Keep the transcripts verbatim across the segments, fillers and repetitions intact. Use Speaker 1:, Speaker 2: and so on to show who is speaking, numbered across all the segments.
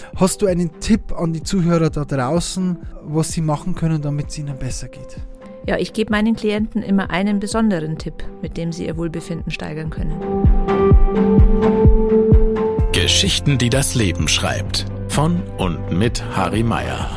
Speaker 1: Hast du einen Tipp an die Zuhörer da draußen, was sie machen können, damit es ihnen besser geht?
Speaker 2: Ja, ich gebe meinen Klienten immer einen besonderen Tipp, mit dem sie ihr Wohlbefinden steigern können.
Speaker 3: Geschichten, die das Leben schreibt. Von und mit Harry Meyer.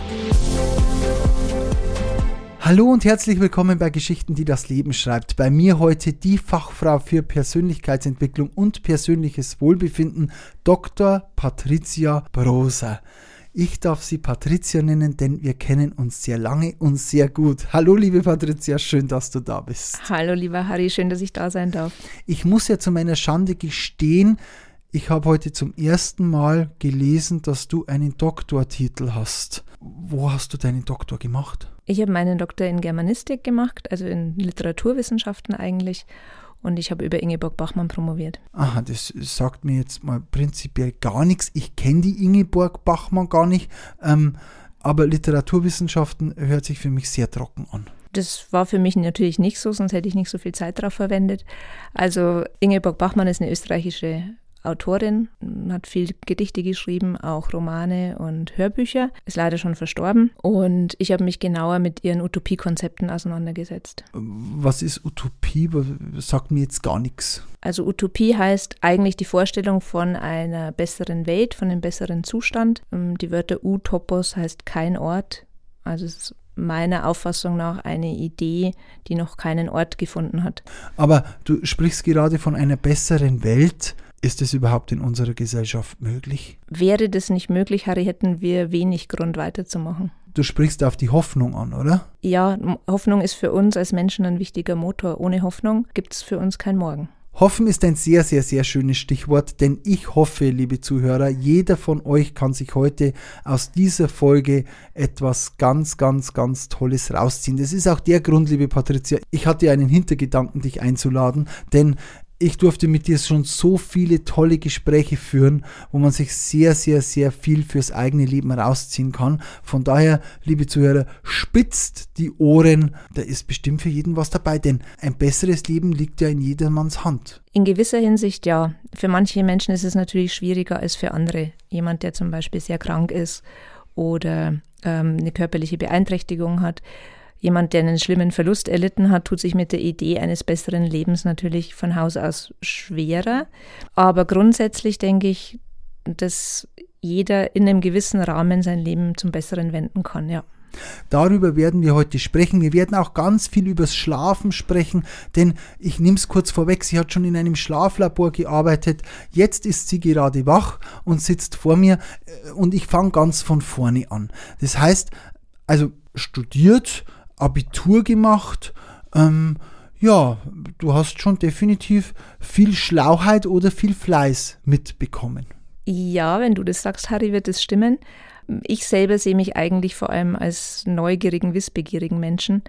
Speaker 1: Hallo und herzlich willkommen bei Geschichten, die das Leben schreibt. Bei mir heute die Fachfrau für Persönlichkeitsentwicklung und persönliches Wohlbefinden, Doktor Patricia Broser. Ich darf sie Patricia nennen, denn wir kennen uns sehr lange und sehr gut. Hallo liebe Patricia, schön, dass du da bist.
Speaker 2: Hallo lieber Harry, schön, dass ich da sein darf.
Speaker 1: Ich muss ja zu meiner Schande gestehen, ich habe heute zum ersten Mal gelesen, dass du einen Doktortitel hast. Wo hast du deinen Doktor gemacht?
Speaker 2: Ich habe meinen Doktor in Germanistik gemacht, also in Literaturwissenschaften eigentlich. Und ich habe über Ingeborg Bachmann promoviert.
Speaker 1: Aha, das sagt mir jetzt mal prinzipiell gar nichts. Ich kenne die Ingeborg Bachmann gar nicht, ähm, aber Literaturwissenschaften hört sich für mich sehr trocken an.
Speaker 2: Das war für mich natürlich nicht so, sonst hätte ich nicht so viel Zeit darauf verwendet. Also Ingeborg Bachmann ist eine österreichische Autorin, hat viel Gedichte geschrieben, auch Romane und Hörbücher, ist leider schon verstorben und ich habe mich genauer mit ihren Utopiekonzepten auseinandergesetzt.
Speaker 1: Was ist Utopie? Sagt mir jetzt gar nichts.
Speaker 2: Also Utopie heißt eigentlich die Vorstellung von einer besseren Welt, von einem besseren Zustand. Die Wörter Utopos heißt kein Ort, also es ist meiner Auffassung nach eine Idee, die noch keinen Ort gefunden hat.
Speaker 1: Aber du sprichst gerade von einer besseren Welt. Ist es überhaupt in unserer Gesellschaft möglich?
Speaker 2: Wäre das nicht möglich, Harry, hätten wir wenig Grund weiterzumachen.
Speaker 1: Du sprichst auf die Hoffnung an, oder?
Speaker 2: Ja, Hoffnung ist für uns als Menschen ein wichtiger Motor. Ohne Hoffnung gibt es für uns kein Morgen.
Speaker 1: Hoffen ist ein sehr, sehr, sehr schönes Stichwort, denn ich hoffe, liebe Zuhörer, jeder von euch kann sich heute aus dieser Folge etwas ganz, ganz, ganz Tolles rausziehen. Das ist auch der Grund, liebe Patricia, ich hatte einen Hintergedanken, dich einzuladen, denn ich durfte mit dir schon so viele tolle Gespräche führen, wo man sich sehr, sehr, sehr viel fürs eigene Leben rausziehen kann. Von daher, liebe Zuhörer, spitzt die Ohren, da ist bestimmt für jeden was dabei, denn ein besseres Leben liegt ja in jedermanns Hand.
Speaker 2: In gewisser Hinsicht ja. Für manche Menschen ist es natürlich schwieriger als für andere. Jemand, der zum Beispiel sehr krank ist oder ähm, eine körperliche Beeinträchtigung hat. Jemand, der einen schlimmen Verlust erlitten hat, tut sich mit der Idee eines besseren Lebens natürlich von Haus aus schwerer. Aber grundsätzlich denke ich, dass jeder in einem gewissen Rahmen sein Leben zum Besseren wenden kann, ja.
Speaker 1: Darüber werden wir heute sprechen. Wir werden auch ganz viel übers Schlafen sprechen, denn ich nehme es kurz vorweg, sie hat schon in einem Schlaflabor gearbeitet. Jetzt ist sie gerade wach und sitzt vor mir und ich fange ganz von vorne an. Das heißt, also studiert, Abitur gemacht, ähm, ja, du hast schon definitiv viel Schlauheit oder viel Fleiß mitbekommen.
Speaker 2: Ja, wenn du das sagst, Harry, wird es stimmen. Ich selber sehe mich eigentlich vor allem als neugierigen, wissbegierigen Menschen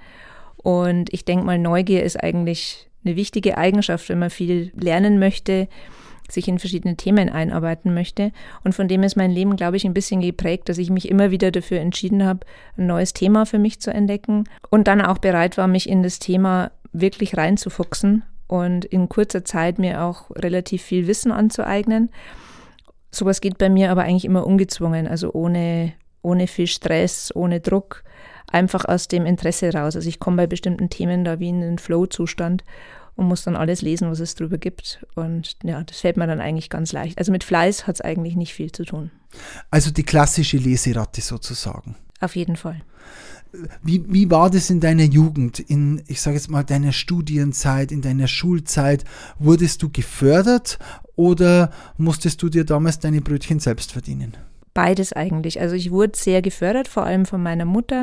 Speaker 2: und ich denke mal, Neugier ist eigentlich eine wichtige Eigenschaft, wenn man viel lernen möchte, sich in verschiedene Themen einarbeiten möchte. Und von dem ist mein Leben, glaube ich, ein bisschen geprägt, dass ich mich immer wieder dafür entschieden habe, ein neues Thema für mich zu entdecken und dann auch bereit war, mich in das Thema wirklich reinzufuchsen und in kurzer Zeit mir auch relativ viel Wissen anzueignen. Sowas geht bei mir aber eigentlich immer ungezwungen, also ohne, ohne viel Stress, ohne Druck, einfach aus dem Interesse raus. Also ich komme bei bestimmten Themen da wie in einen Flow-Zustand und muss dann alles lesen, was es drüber gibt. Und ja, das fällt mir dann eigentlich ganz leicht. Also mit Fleiß hat es eigentlich nicht viel zu tun.
Speaker 1: Also die klassische Leseratte sozusagen.
Speaker 2: Auf jeden Fall.
Speaker 1: Wie, wie war das in deiner Jugend, in, ich sage jetzt mal, deiner Studienzeit, in deiner Schulzeit? Wurdest du gefördert oder musstest du dir damals deine Brötchen selbst verdienen?
Speaker 2: Beides eigentlich. Also ich wurde sehr gefördert, vor allem von meiner Mutter.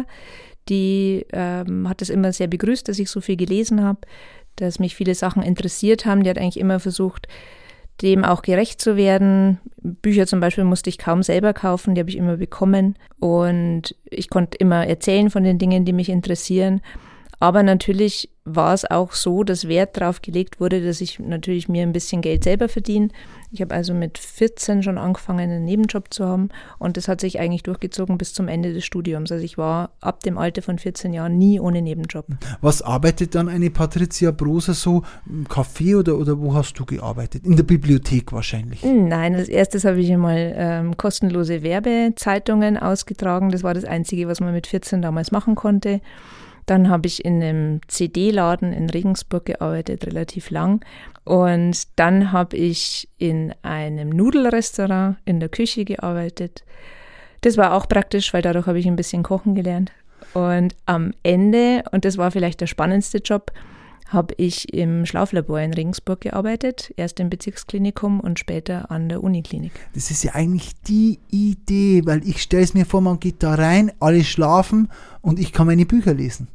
Speaker 2: Die ähm, hat es immer sehr begrüßt, dass ich so viel gelesen habe, dass mich viele Sachen interessiert haben. Die hat eigentlich immer versucht, dem auch gerecht zu werden. Bücher zum Beispiel musste ich kaum selber kaufen, die habe ich immer bekommen. Und ich konnte immer erzählen von den Dingen, die mich interessieren. Aber natürlich war es auch so, dass Wert darauf gelegt wurde, dass ich natürlich mir ein bisschen Geld selber verdiene. Ich habe also mit vierzehn schon angefangen, einen Nebenjob zu haben und das hat sich eigentlich durchgezogen bis zum Ende des Studiums. Also ich war ab dem Alter von vierzehn Jahren nie ohne Nebenjob.
Speaker 1: Was arbeitet dann eine Patricia Broser so? Im Café oder, oder wo hast du gearbeitet? In der Bibliothek wahrscheinlich?
Speaker 2: Nein, als erstes habe ich einmal ähm, kostenlose Werbezeitungen ausgetragen. Das war das Einzige, was man mit vierzehn damals machen konnte. Dann habe ich in einem C D-Laden in Regensburg gearbeitet, relativ lang. Und dann habe ich in einem Nudelrestaurant in der Küche gearbeitet. Das war auch praktisch, weil dadurch habe ich ein bisschen kochen gelernt. Und am Ende, und das war vielleicht der spannendste Job, habe ich im Schlaflabor in Regensburg gearbeitet, erst im Bezirksklinikum und später an der Uniklinik.
Speaker 1: Das ist ja eigentlich die Idee, weil ich stelle es mir vor, man geht da rein, alle schlafen und ich kann meine Bücher lesen.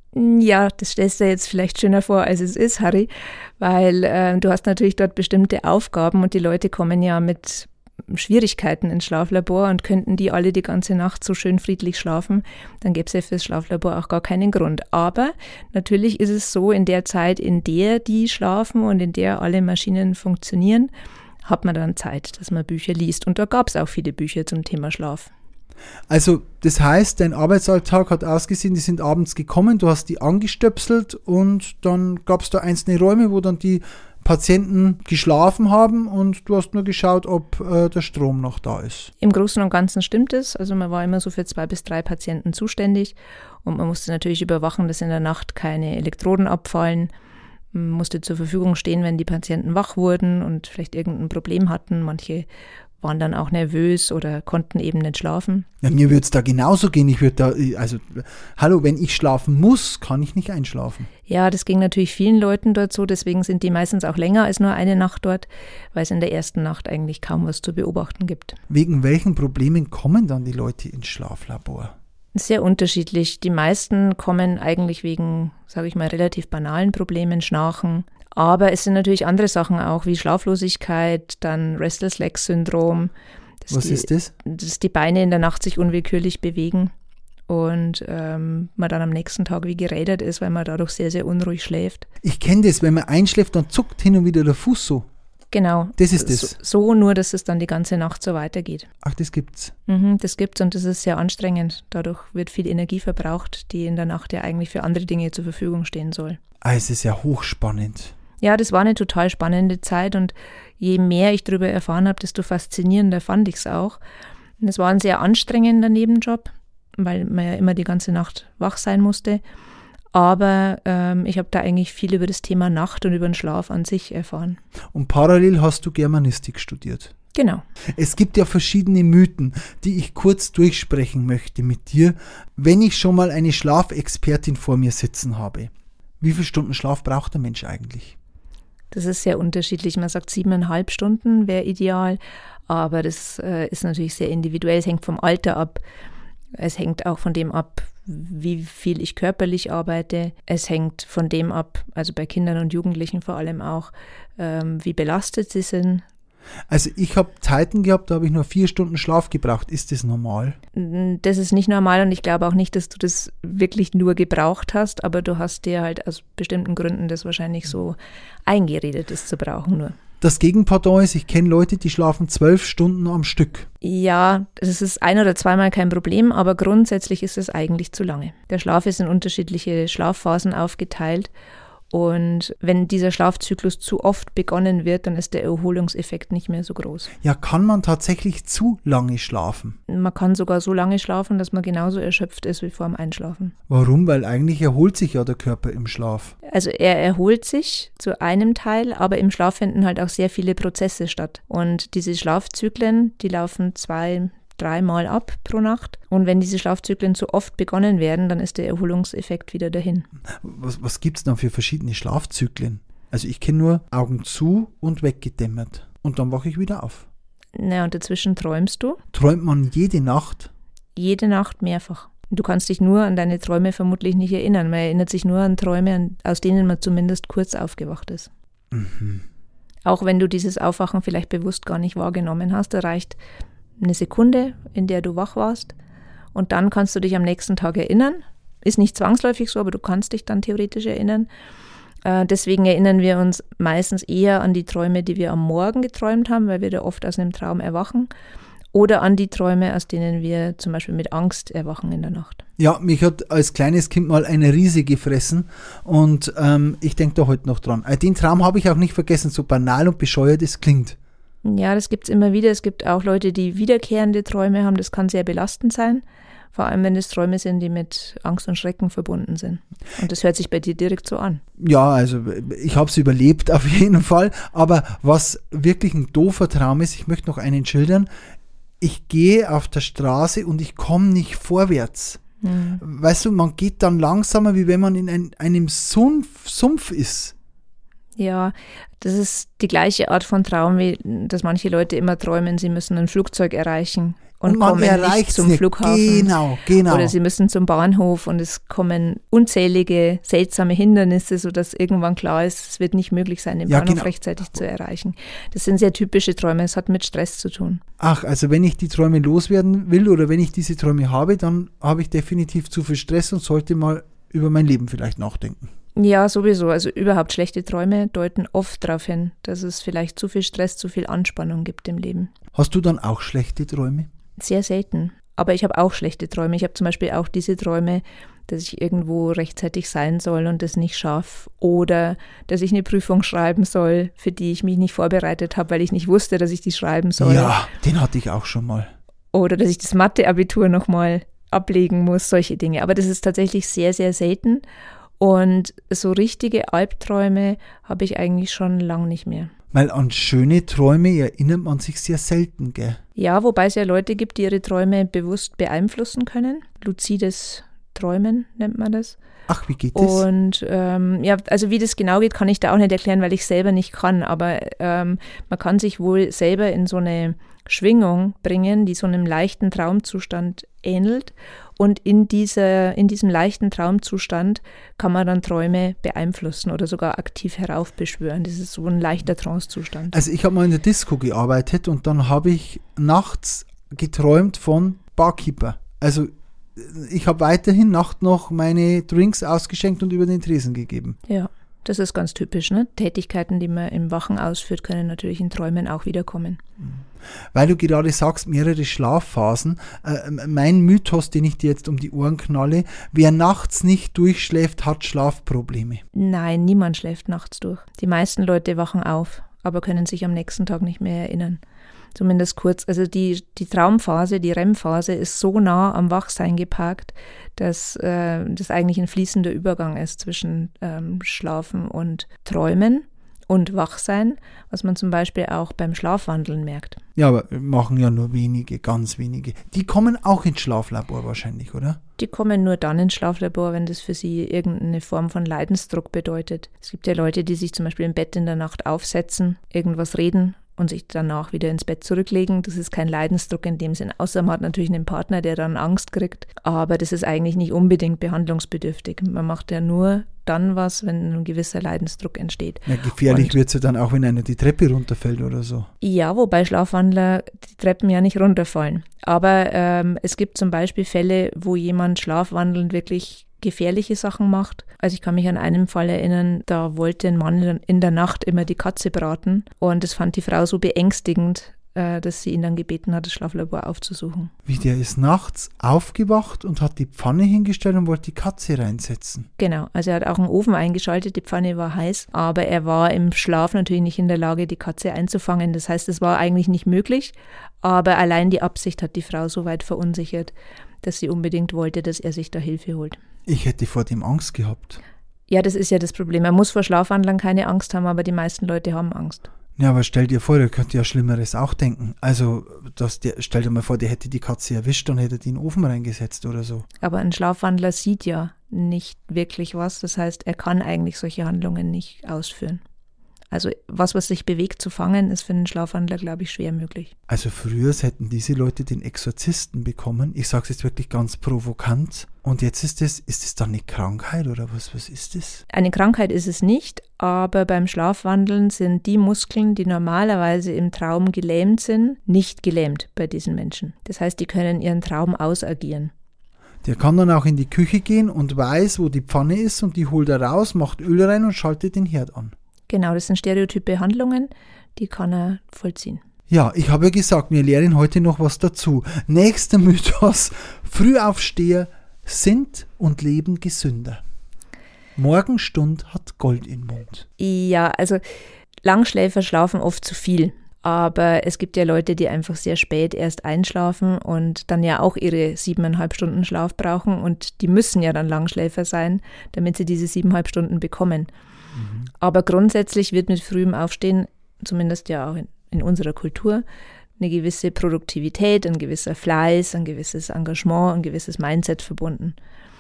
Speaker 2: Ja, das stellst du jetzt vielleicht schöner vor, als es ist, Harry, weil äh, du hast natürlich dort bestimmte Aufgaben und die Leute kommen ja mit Schwierigkeiten ins Schlaflabor und könnten die alle die ganze Nacht so schön friedlich schlafen, dann gäbe es ja fürs Schlaflabor auch gar keinen Grund. Aber natürlich ist es so, in der Zeit, in der die schlafen und in der alle Maschinen funktionieren, hat man dann Zeit, dass man Bücher liest. Und da gab es auch viele Bücher zum Thema Schlaf.
Speaker 1: Also das heißt, dein Arbeitsalltag hat ausgesehen, die sind abends gekommen, du hast die angestöpselt und dann gab es da einzelne Räume, wo dann die Patienten geschlafen haben und du hast nur geschaut, ob äh, der Strom noch da ist.
Speaker 2: Im Großen und Ganzen stimmt es. Also man war immer so für zwei bis drei Patienten zuständig und man musste natürlich überwachen, dass in der Nacht keine Elektroden abfallen. Man musste zur Verfügung stehen, wenn die Patienten wach wurden und vielleicht irgendein Problem hatten. Manche waren dann auch nervös oder konnten eben nicht schlafen.
Speaker 1: Ja, mir würde es da genauso gehen. Ich würde da, also, hallo, wenn ich schlafen muss, kann ich nicht einschlafen.
Speaker 2: Ja, das ging natürlich vielen Leuten dort so. Deswegen sind die meistens auch länger als nur eine Nacht dort, weil es in der ersten Nacht eigentlich kaum was zu beobachten gibt.
Speaker 1: Wegen welchen Problemen kommen dann die Leute ins Schlaflabor?
Speaker 2: Sehr unterschiedlich. Die meisten kommen eigentlich wegen, sage ich mal, relativ banalen Problemen, Schnarchen. Aber es sind natürlich andere Sachen auch, wie Schlaflosigkeit, dann Restless-Leg-Syndrom.
Speaker 1: Was
Speaker 2: die,
Speaker 1: ist das?
Speaker 2: Dass die Beine in der Nacht sich unwillkürlich bewegen und ähm, man dann am nächsten Tag wie gerädert ist, weil man dadurch sehr, sehr unruhig schläft.
Speaker 1: Ich kenne das, wenn man einschläft, dann zuckt hin und wieder der Fuß so.
Speaker 2: Genau.
Speaker 1: Das ist das.
Speaker 2: So, so nur, dass es dann die ganze Nacht so weitergeht.
Speaker 1: Ach, das gibt's.
Speaker 2: Mhm, das gibt's und das ist sehr anstrengend. Dadurch wird viel Energie verbraucht, die in der Nacht ja eigentlich für andere Dinge zur Verfügung stehen soll.
Speaker 1: Ah, es ist ja hochspannend.
Speaker 2: Ja, das war eine total spannende Zeit und je mehr ich darüber erfahren habe, desto faszinierender fand ich es auch. Und es war ein sehr anstrengender Nebenjob, weil man ja immer die ganze Nacht wach sein musste. Aber ähm, ich habe da eigentlich viel über das Thema Nacht und über den Schlaf an sich erfahren.
Speaker 1: Und parallel hast du Germanistik studiert.
Speaker 2: Genau.
Speaker 1: Es gibt ja verschiedene Mythen, die ich kurz durchsprechen möchte mit dir, wenn ich schon mal eine Schlafexpertin vor mir sitzen habe. Wie viele Stunden Schlaf braucht der Mensch eigentlich?
Speaker 2: Das ist sehr unterschiedlich. Man sagt siebeneinhalb Stunden wäre ideal, aber das äh, ist natürlich sehr individuell. Es hängt vom Alter ab. Es hängt auch von dem ab, wie viel ich körperlich arbeite. Es hängt von dem ab, also bei Kindern und Jugendlichen vor allem auch, ähm, wie belastet sie sind.
Speaker 1: Also ich habe Zeiten gehabt, da habe ich nur vier Stunden Schlaf gebraucht. Ist das normal?
Speaker 2: Das ist nicht normal und ich glaube auch nicht, dass du das wirklich nur gebraucht hast, aber du hast dir halt aus bestimmten Gründen das wahrscheinlich so eingeredet, das zu brauchen nur.
Speaker 1: Das Gegenpendant ist, ich kenne Leute, die schlafen zwölf Stunden am Stück.
Speaker 2: Ja, das ist ein- oder zweimal kein Problem, aber grundsätzlich ist es eigentlich zu lange. Der Schlaf ist in unterschiedliche Schlafphasen aufgeteilt. Und wenn dieser Schlafzyklus zu oft begonnen wird, dann ist der Erholungseffekt nicht mehr so groß.
Speaker 1: Ja, kann man tatsächlich zu lange schlafen?
Speaker 2: Man kann sogar so lange schlafen, dass man genauso erschöpft ist wie vor dem Einschlafen.
Speaker 1: Warum? Weil eigentlich erholt sich ja der Körper im Schlaf.
Speaker 2: Also er erholt sich zu einem Teil, aber im Schlaf finden halt auch sehr viele Prozesse statt. Und diese Schlafzyklen, die laufen zwei, dreimal ab pro Nacht. Und wenn diese Schlafzyklen zu oft begonnen werden, dann ist der Erholungseffekt wieder dahin.
Speaker 1: Was, was gibt es dann für verschiedene Schlafzyklen? Also ich kenne nur Augen zu und weggedämmert. Und dann wache ich wieder auf.
Speaker 2: Na, und dazwischen träumst du?
Speaker 1: Träumt man jede Nacht?
Speaker 2: Jede Nacht mehrfach. Du kannst dich nur an deine Träume vermutlich nicht erinnern. Man erinnert sich nur an Träume, aus denen man zumindest kurz aufgewacht ist.
Speaker 1: Mhm.
Speaker 2: Auch wenn du dieses Aufwachen vielleicht bewusst gar nicht wahrgenommen hast, da reicht eine Sekunde, in der du wach warst und dann kannst du dich am nächsten Tag erinnern Ist nicht zwangsläufig so, aber du kannst dich dann theoretisch erinnern. Äh, deswegen erinnern wir uns meistens eher an die Träume, die wir am Morgen geträumt haben, weil wir da oft aus einem Traum erwachen. Oder an die Träume, aus denen wir zum Beispiel mit Angst erwachen in der Nacht.
Speaker 1: Ja, mich hat als kleines Kind mal eine Riese gefressen und ähm, ich denke da heute noch dran. Den Traum habe ich auch nicht vergessen, so banal und bescheuert es klingt.
Speaker 2: Ja, das gibt es immer wieder. Es gibt auch Leute, die wiederkehrende Träume haben. Das kann sehr belastend sein. Vor allem, wenn es Träume sind, die mit Angst und Schrecken verbunden sind. Und das hört sich bei dir direkt so an.
Speaker 1: Ja, also ich habe es überlebt auf jeden Fall. Aber was wirklich ein doofer Traum ist, ich möchte noch einen schildern. Ich gehe auf der Straße und ich komme nicht vorwärts. Mhm. Weißt du, man geht dann langsamer, wie wenn man in ein, einem Sumpf, Sumpf ist.
Speaker 2: Ja, das ist die gleiche Art von Traum, wie dass manche Leute immer träumen, sie müssen ein Flugzeug erreichen und, und man kommen nicht zum nicht. Flughafen.
Speaker 1: Genau, genau.
Speaker 2: Oder sie müssen zum Bahnhof und es kommen unzählige seltsame Hindernisse, sodass irgendwann klar ist, es wird nicht möglich sein, den
Speaker 1: ja,
Speaker 2: Bahnhof
Speaker 1: genau.
Speaker 2: rechtzeitig zu erreichen. Das sind sehr typische Träume, es hat mit Stress zu tun.
Speaker 1: Ach, also wenn ich die Träume loswerden will oder wenn ich diese Träume habe, dann habe ich definitiv zu viel Stress und sollte mal über mein Leben vielleicht nachdenken.
Speaker 2: Ja, sowieso. Also überhaupt schlechte Träume deuten oft darauf hin, dass es vielleicht zu viel Stress, zu viel Anspannung gibt im Leben.
Speaker 1: Hast du dann auch schlechte Träume?
Speaker 2: Sehr selten. Aber ich habe auch schlechte Träume. Ich habe zum Beispiel auch diese Träume, dass ich irgendwo rechtzeitig sein soll und das nicht schaffe. Oder dass ich eine Prüfung schreiben soll, für die ich mich nicht vorbereitet habe, weil ich nicht wusste, dass ich die schreiben soll.
Speaker 1: Ja, den hatte ich auch schon mal.
Speaker 2: Oder dass ich das Mathe-Abitur nochmal ablegen muss, solche Dinge. Aber das ist tatsächlich sehr, sehr selten. Und so richtige Albträume habe ich eigentlich schon lang nicht mehr.
Speaker 1: Weil an schöne Träume erinnert man sich sehr selten, gell?
Speaker 2: Ja, wobei es ja Leute gibt, die ihre Träume bewusst beeinflussen können. Luzides Träumen nennt man das.
Speaker 1: Ach, wie geht das?
Speaker 2: Und ähm, ja, also wie das genau geht, kann ich da auch nicht erklären, weil ich selber nicht kann. Aber ähm, man kann sich wohl selber in so eine Schwingung bringen, die so einem leichten Traumzustand ähnelt. Und in, dieser, in diesem leichten Traumzustand kann man dann Träume beeinflussen oder sogar aktiv heraufbeschwören. Das ist so ein leichter Trancezustand.
Speaker 1: Also ich habe mal in der Disco gearbeitet und dann habe ich nachts geträumt von Barkeeper. Also ich habe weiterhin nachts noch meine Drinks ausgeschenkt und über den Tresen gegeben.
Speaker 2: Ja, das ist ganz typisch. Ne? Tätigkeiten, die man im Wachen ausführt, können natürlich in Träumen auch wiederkommen.
Speaker 1: Weil du gerade sagst, mehrere Schlafphasen. Äh, mein Mythos, den ich dir jetzt um die Ohren knalle, wer nachts nicht durchschläft, hat Schlafprobleme.
Speaker 2: Nein, niemand schläft nachts durch. Die meisten Leute wachen auf, aber können sich am nächsten Tag nicht mehr erinnern. Zumindest kurz. Also die, die Traumphase, die R E M-Phase ist so nah am Wachsein geparkt, dass äh, das eigentlich ein fließender Übergang ist zwischen ähm, Schlafen und Träumen und Wachsein, was man zum Beispiel auch beim Schlafwandeln merkt.
Speaker 1: Ja, aber machen ja nur wenige, ganz wenige. Die kommen auch ins Schlaflabor wahrscheinlich, oder?
Speaker 2: Die kommen nur dann ins Schlaflabor, wenn das für sie irgendeine Form von Leidensdruck bedeutet. Es gibt ja Leute, die sich zum Beispiel im Bett in der Nacht aufsetzen, irgendwas reden und sich danach wieder ins Bett zurücklegen. Das ist kein Leidensdruck in dem Sinn, außer man hat natürlich einen Partner, der dann Angst kriegt. Aber das ist eigentlich nicht unbedingt behandlungsbedürftig. Man macht ja nur dann was, wenn ein gewisser Leidensdruck entsteht.
Speaker 1: Ja, gefährlich wird es ja dann auch, wenn einer die Treppe runterfällt oder so.
Speaker 2: Ja, wobei Schlafwandler die Treppen ja nicht runterfallen. Aber ähm, es gibt zum Beispiel Fälle, wo jemand schlafwandelnd wirklich gefährliche Sachen macht. Also ich kann mich an einen Fall erinnern, da wollte ein Mann in der Nacht immer die Katze braten und das fand die Frau so beängstigend, dass sie ihn dann gebeten hat, das Schlaflabor aufzusuchen.
Speaker 1: Wie, der ist nachts aufgewacht und hat die Pfanne hingestellt und wollte die Katze reinsetzen?
Speaker 2: Genau, also er hat auch einen Ofen eingeschaltet, die Pfanne war heiß, aber er war im Schlaf natürlich nicht in der Lage, die Katze einzufangen. Das heißt, es war eigentlich nicht möglich, aber allein die Absicht hat die Frau so weit verunsichert, dass sie unbedingt wollte, dass er sich da Hilfe holt.
Speaker 1: Ich hätte vor dem Angst gehabt.
Speaker 2: Ja, das ist ja das Problem. Man muss vor Schlafwandlern keine Angst haben, aber die meisten Leute haben Angst.
Speaker 1: Ja, aber stell dir vor, der könnte ja Schlimmeres auch denken. Also, dass der, stell dir mal vor, der hätte die Katze erwischt und hätte die in den Ofen reingesetzt oder so.
Speaker 2: Aber ein Schlafwandler sieht ja nicht wirklich was. Das heißt, er kann eigentlich solche Handlungen nicht ausführen. Also was, was sich bewegt, zu fangen, ist für einen Schlafwandler, glaube ich, schwer möglich.
Speaker 1: Also früher hätten diese Leute den Exorzisten bekommen. Ich sage es jetzt wirklich ganz provokant. Und jetzt ist es, ist es dann eine Krankheit oder was, was ist das?
Speaker 2: Eine Krankheit ist es nicht, aber beim Schlafwandeln sind die Muskeln, die normalerweise im Traum gelähmt sind, nicht gelähmt bei diesen Menschen. Das heißt, die können ihren Traum ausagieren.
Speaker 1: Der kann dann auch in die Küche gehen und weiß, wo die Pfanne ist und die holt er raus, macht Öl rein und schaltet den Herd an.
Speaker 2: Genau, das sind stereotype Handlungen, die kann er vollziehen.
Speaker 1: Ja, ich habe ja gesagt, wir lernen heute noch was dazu. Nächster Mythos: Frühaufsteher sind und leben gesünder. Morgenstund hat Gold im Mund.
Speaker 2: Ja, also Langschläfer schlafen oft zu viel. Aber es gibt ja Leute, die einfach sehr spät erst einschlafen und dann ja auch ihre siebeneinhalb Stunden Schlaf brauchen. Und die müssen ja dann Langschläfer sein, damit sie diese siebeneinhalb Stunden bekommen. Mhm. Aber grundsätzlich wird mit frühem Aufstehen, zumindest ja auch in in unserer Kultur, eine gewisse Produktivität, ein gewisser Fleiß, ein gewisses Engagement, ein gewisses Mindset verbunden.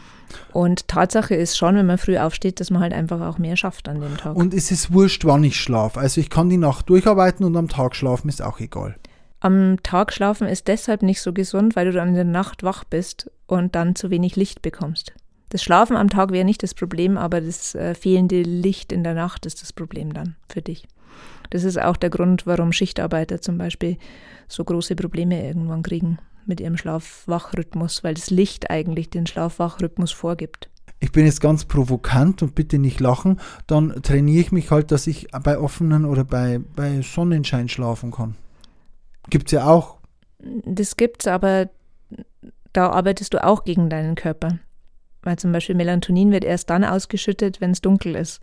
Speaker 2: Und Tatsache ist schon, wenn man früh aufsteht, dass man halt einfach auch mehr schafft an dem Tag.
Speaker 1: Und es ist wurscht, wann ich schlafe. Also ich kann die Nacht durcharbeiten und am Tag schlafen ist auch egal.
Speaker 2: Am Tag schlafen ist deshalb nicht so gesund, weil du dann in der Nacht wach bist und dann zu wenig Licht bekommst. Das Schlafen am Tag wäre nicht das Problem, aber das äh, fehlende Licht in der Nacht ist das Problem dann für dich. Das ist auch der Grund, warum Schichtarbeiter zum Beispiel so große Probleme irgendwann kriegen mit ihrem Schlaf-Wach-Rhythmus, weil das Licht eigentlich den Schlaf-Wach-Rhythmus vorgibt.
Speaker 1: Ich bin jetzt ganz provokant und bitte nicht lachen, dann trainiere ich mich halt, dass ich bei offenen oder bei, bei Sonnenschein schlafen kann. Gibt's ja auch.
Speaker 2: Das gibt's, aber da arbeitest du auch gegen deinen Körper. Weil zum Beispiel Melatonin wird erst dann ausgeschüttet, wenn es dunkel ist.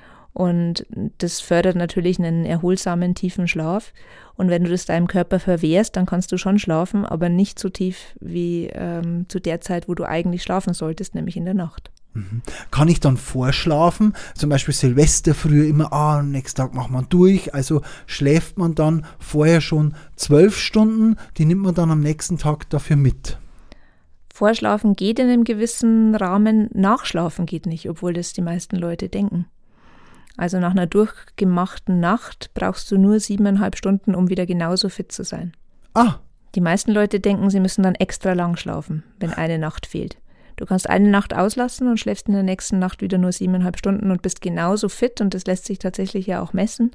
Speaker 2: Und das fördert natürlich einen erholsamen, tiefen Schlaf. Und wenn du das deinem Körper verwehrst, dann kannst du schon schlafen, aber nicht so tief wie ähm, zu der Zeit, wo du eigentlich schlafen solltest, nämlich in der Nacht.
Speaker 1: Mhm. Kann ich dann vorschlafen? Zum Beispiel Silvester früher immer, ah, am nächsten Tag macht man durch. Also schläft man dann vorher schon zwölf Stunden, die nimmt man dann am nächsten Tag dafür mit.
Speaker 2: Vorschlafen geht in einem gewissen Rahmen, Nachschlafen geht nicht, obwohl das die meisten Leute denken. Also nach einer durchgemachten Nacht brauchst du nur siebeneinhalb Stunden, um wieder genauso fit zu sein.
Speaker 1: Ah.
Speaker 2: Die meisten Leute denken, sie müssen dann extra lang schlafen, wenn eine Nacht fehlt. Du kannst eine Nacht auslassen und schläfst in der nächsten Nacht wieder nur siebeneinhalb Stunden und bist genauso fit, und das lässt sich tatsächlich ja auch messen,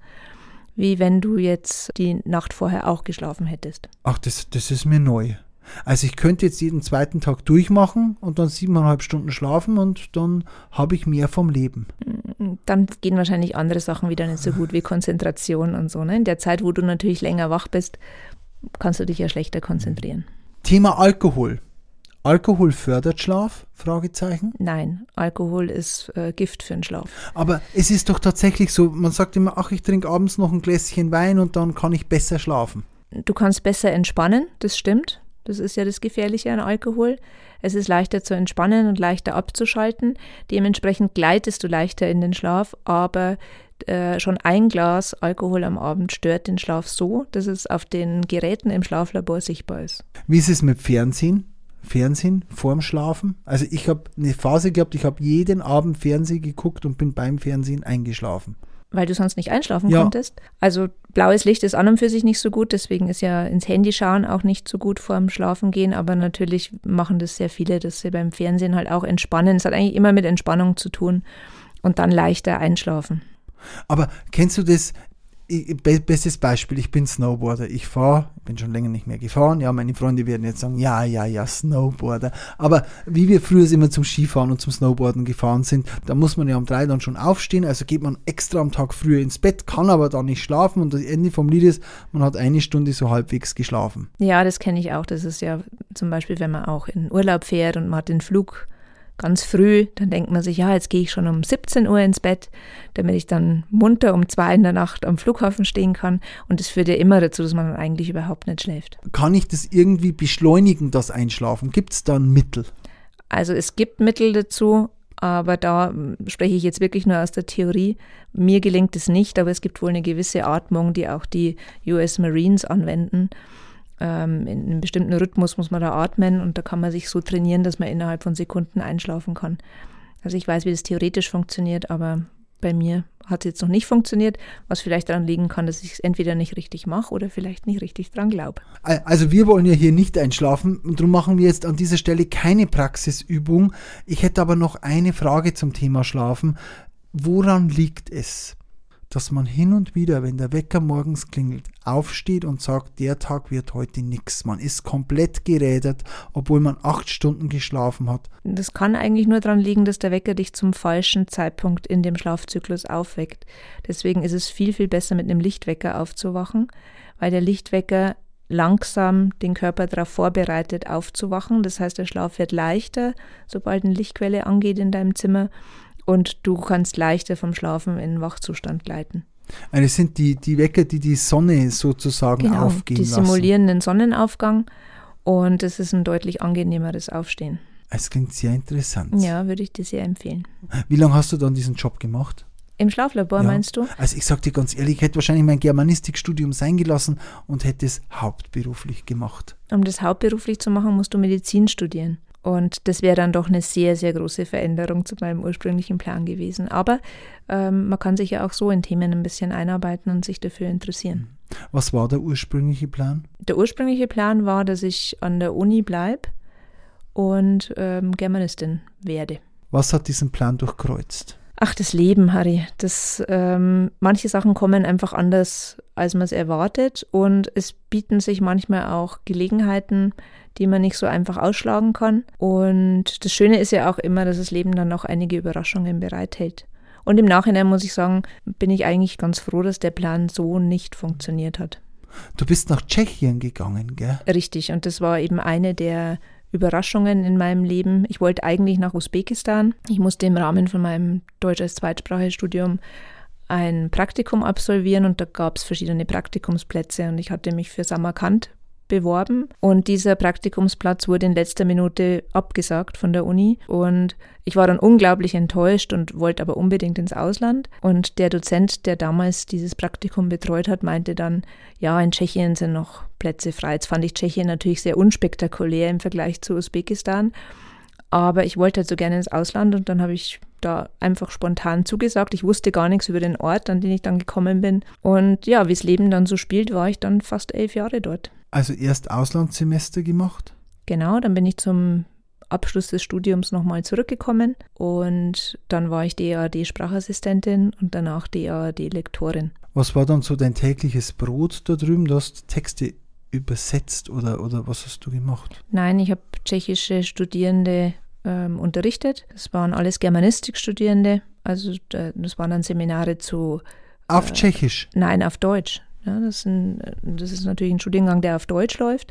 Speaker 2: wie wenn du jetzt die Nacht vorher auch geschlafen hättest.
Speaker 1: Ach, das, das ist mir neu. Also ich könnte jetzt jeden zweiten Tag durchmachen und dann siebeneinhalb Stunden schlafen und dann habe ich mehr vom Leben.
Speaker 2: Dann gehen wahrscheinlich andere Sachen wieder nicht so gut wie Konzentration und so. Ne? In der Zeit, wo du natürlich länger wach bist, kannst du dich ja schlechter konzentrieren.
Speaker 1: Thema Alkohol. Alkohol fördert Schlaf? Fragezeichen.
Speaker 2: Nein, Alkohol ist äh, Gift für den Schlaf.
Speaker 1: Aber es ist doch tatsächlich so, man sagt immer, ach, ich trinke abends noch ein Gläschen Wein und dann kann ich besser schlafen.
Speaker 2: Du kannst besser entspannen, das stimmt. Das ist ja das Gefährliche an Alkohol. Es ist leichter zu entspannen und leichter abzuschalten. Dementsprechend gleitest du leichter in den Schlaf, aber äh, schon ein Glas Alkohol am Abend stört den Schlaf so, dass es auf den Geräten im Schlaflabor sichtbar ist.
Speaker 1: Wie ist es mit Fernsehen? Fernsehen vorm Schlafen? Also ich habe eine Phase gehabt, ich habe jeden Abend Fernsehen geguckt und bin beim Fernsehen eingeschlafen.
Speaker 2: Weil du sonst nicht einschlafen
Speaker 1: ja.
Speaker 2: konntest. Also blaues Licht ist an und für sich nicht so gut, deswegen ist ja ins Handy schauen auch nicht so gut vor dem Schlafengehen, aber natürlich machen das sehr viele, dass sie beim Fernsehen halt auch entspannen. Es hat eigentlich immer mit Entspannung zu tun und dann leichter einschlafen.
Speaker 1: Aber kennst du das? Bestes Beispiel, ich bin Snowboarder, ich fahre, bin schon länger nicht mehr gefahren, ja, meine Freunde werden jetzt sagen, ja, ja, ja, Snowboarder, aber wie wir früher immer zum Skifahren und zum Snowboarden gefahren sind, da muss man ja um drei dann schon aufstehen, also geht man extra am Tag früher ins Bett, kann aber dann nicht schlafen und das Ende vom Lied ist, man hat eine Stunde so halbwegs geschlafen.
Speaker 2: Ja, das kenne ich auch, das ist ja zum Beispiel, wenn man auch in Urlaub fährt und man hat den Flug ganz früh, dann denkt man sich, ja, jetzt gehe ich schon um siebzehn Uhr ins Bett, damit ich dann munter um zwei in der Nacht am Flughafen stehen kann. Und das führt ja immer dazu, dass man dann eigentlich überhaupt nicht schläft.
Speaker 1: Kann ich das irgendwie beschleunigen, das Einschlafen? Gibt es da ein Mittel?
Speaker 2: Also es gibt Mittel dazu, aber da spreche ich jetzt wirklich nur aus der Theorie. Mir gelingt es nicht, aber es gibt wohl eine gewisse Atmung, die auch die U S Marines anwenden. In einem bestimmten Rhythmus muss man da atmen und da kann man sich so trainieren, dass man innerhalb von Sekunden einschlafen kann. Also ich weiß, wie das theoretisch funktioniert, aber bei mir hat es jetzt noch nicht funktioniert, was vielleicht daran liegen kann, dass ich es entweder nicht richtig mache oder vielleicht nicht richtig dran glaube.
Speaker 1: Also wir wollen ja hier nicht einschlafen und darum machen wir jetzt an dieser Stelle keine Praxisübung. Ich hätte aber noch eine Frage zum Thema Schlafen. Woran liegt es, dass man hin und wieder, wenn der Wecker morgens klingelt, aufsteht und sagt, der Tag wird heute nix. Man ist komplett gerädert, obwohl man acht Stunden geschlafen hat.
Speaker 2: Das kann eigentlich nur daran liegen, dass der Wecker dich zum falschen Zeitpunkt in dem Schlafzyklus aufweckt. Deswegen ist es viel, viel besser, mit einem Lichtwecker aufzuwachen, weil der Lichtwecker langsam den Körper darauf vorbereitet, aufzuwachen. Das heißt, der Schlaf wird leichter, sobald eine Lichtquelle angeht in deinem Zimmer. Und du kannst leichter vom Schlafen in den Wachzustand gleiten.
Speaker 1: Also das sind die, die Wecker, die die Sonne sozusagen
Speaker 2: genau,
Speaker 1: aufgehen
Speaker 2: die
Speaker 1: lassen.
Speaker 2: simulieren den Sonnenaufgang und es ist ein deutlich angenehmeres Aufstehen.
Speaker 1: Es klingt sehr interessant.
Speaker 2: Ja, würde ich dir sehr empfehlen.
Speaker 1: Wie lange hast du dann diesen Job gemacht?
Speaker 2: Im Schlaflabor,
Speaker 1: Ja.
Speaker 2: meinst du?
Speaker 1: Also ich sage dir ganz ehrlich, ich hätte wahrscheinlich mein Germanistikstudium sein gelassen und hätte es hauptberuflich gemacht.
Speaker 2: Um das hauptberuflich zu machen, musst du Medizin studieren. Und das wäre dann doch eine sehr, sehr große Veränderung zu meinem ursprünglichen Plan gewesen. Aber ähm, man kann sich ja auch so in Themen ein bisschen einarbeiten und sich dafür interessieren.
Speaker 1: Was war der ursprüngliche Plan?
Speaker 2: Der ursprüngliche Plan war, dass ich an der Uni bleibe und ähm, Germanistin werde.
Speaker 1: Was hat diesen Plan durchkreuzt?
Speaker 2: Ach, das Leben, Harry. Das, ähm, manche Sachen kommen einfach anders, als man es erwartet. Und es bieten sich manchmal auch Gelegenheiten, die man nicht so einfach ausschlagen kann. Und das Schöne ist ja auch immer, dass das Leben dann auch einige Überraschungen bereithält. Und im Nachhinein muss ich sagen, bin ich eigentlich ganz froh, dass der Plan so nicht funktioniert hat.
Speaker 1: Du bist nach Tschechien gegangen, gell?
Speaker 2: Richtig. Und das war eben eine der Überraschungen in meinem Leben. Ich wollte eigentlich nach Usbekistan. Ich musste im Rahmen von meinem Deutsch als Zweitsprache-Studium ein Praktikum absolvieren und da gab es verschiedene Praktikumsplätze und ich hatte mich für Samarkand beworben und dieser Praktikumsplatz wurde in letzter Minute abgesagt von der Uni und ich war dann unglaublich enttäuscht und wollte aber unbedingt ins Ausland und der Dozent, der damals dieses Praktikum betreut hat, meinte dann, ja, in Tschechien sind noch Plätze frei. Jetzt fand ich Tschechien natürlich sehr unspektakulär im Vergleich zu Usbekistan, aber ich wollte halt so gerne ins Ausland und dann habe ich da einfach spontan zugesagt. Ich wusste gar nichts über den Ort, an den ich dann gekommen bin und ja, wie das Leben dann so spielt, war ich dann fast elf Jahre dort.
Speaker 1: Also erst Auslandssemester gemacht?
Speaker 2: Genau, dann bin ich zum Abschluss des Studiums nochmal zurückgekommen und dann war ich D A D-Sprachassistentin und danach D A D-Lektorin.
Speaker 1: Was war dann so dein tägliches Brot da drüben? Du hast Texte übersetzt oder, oder was hast du gemacht?
Speaker 2: Nein, ich habe tschechische Studierende ähm, unterrichtet. Das waren alles Germanistikstudierende, also das waren dann Seminare zu...
Speaker 1: Auf
Speaker 2: äh,
Speaker 1: Tschechisch?
Speaker 2: Nein, auf Deutsch. Ja, das, sind, das ist natürlich ein Studiengang, der auf Deutsch läuft.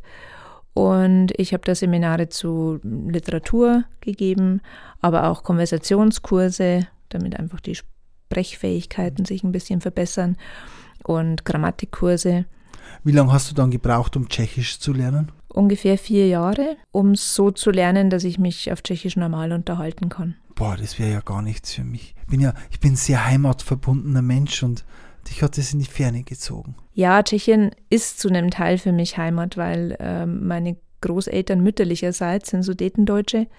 Speaker 2: Und ich habe da Seminare zu Literatur gegeben, aber auch Konversationskurse, damit einfach die Sprechfähigkeiten sich ein bisschen verbessern und Grammatikkurse.
Speaker 1: Wie lange hast du dann gebraucht, um Tschechisch zu lernen?
Speaker 2: Ungefähr vier Jahre, um es so zu lernen, dass ich mich auf Tschechisch normal unterhalten kann.
Speaker 1: Boah, das wäre ja gar nichts für mich. Ich bin ja, ich bin ein sehr heimatverbundener Mensch und dich hat das in die Ferne gezogen.
Speaker 2: Ja, Tschechien ist zu einem Teil für mich Heimat, weil ähm, meine Großeltern mütterlicherseits sind Sudetendeutsche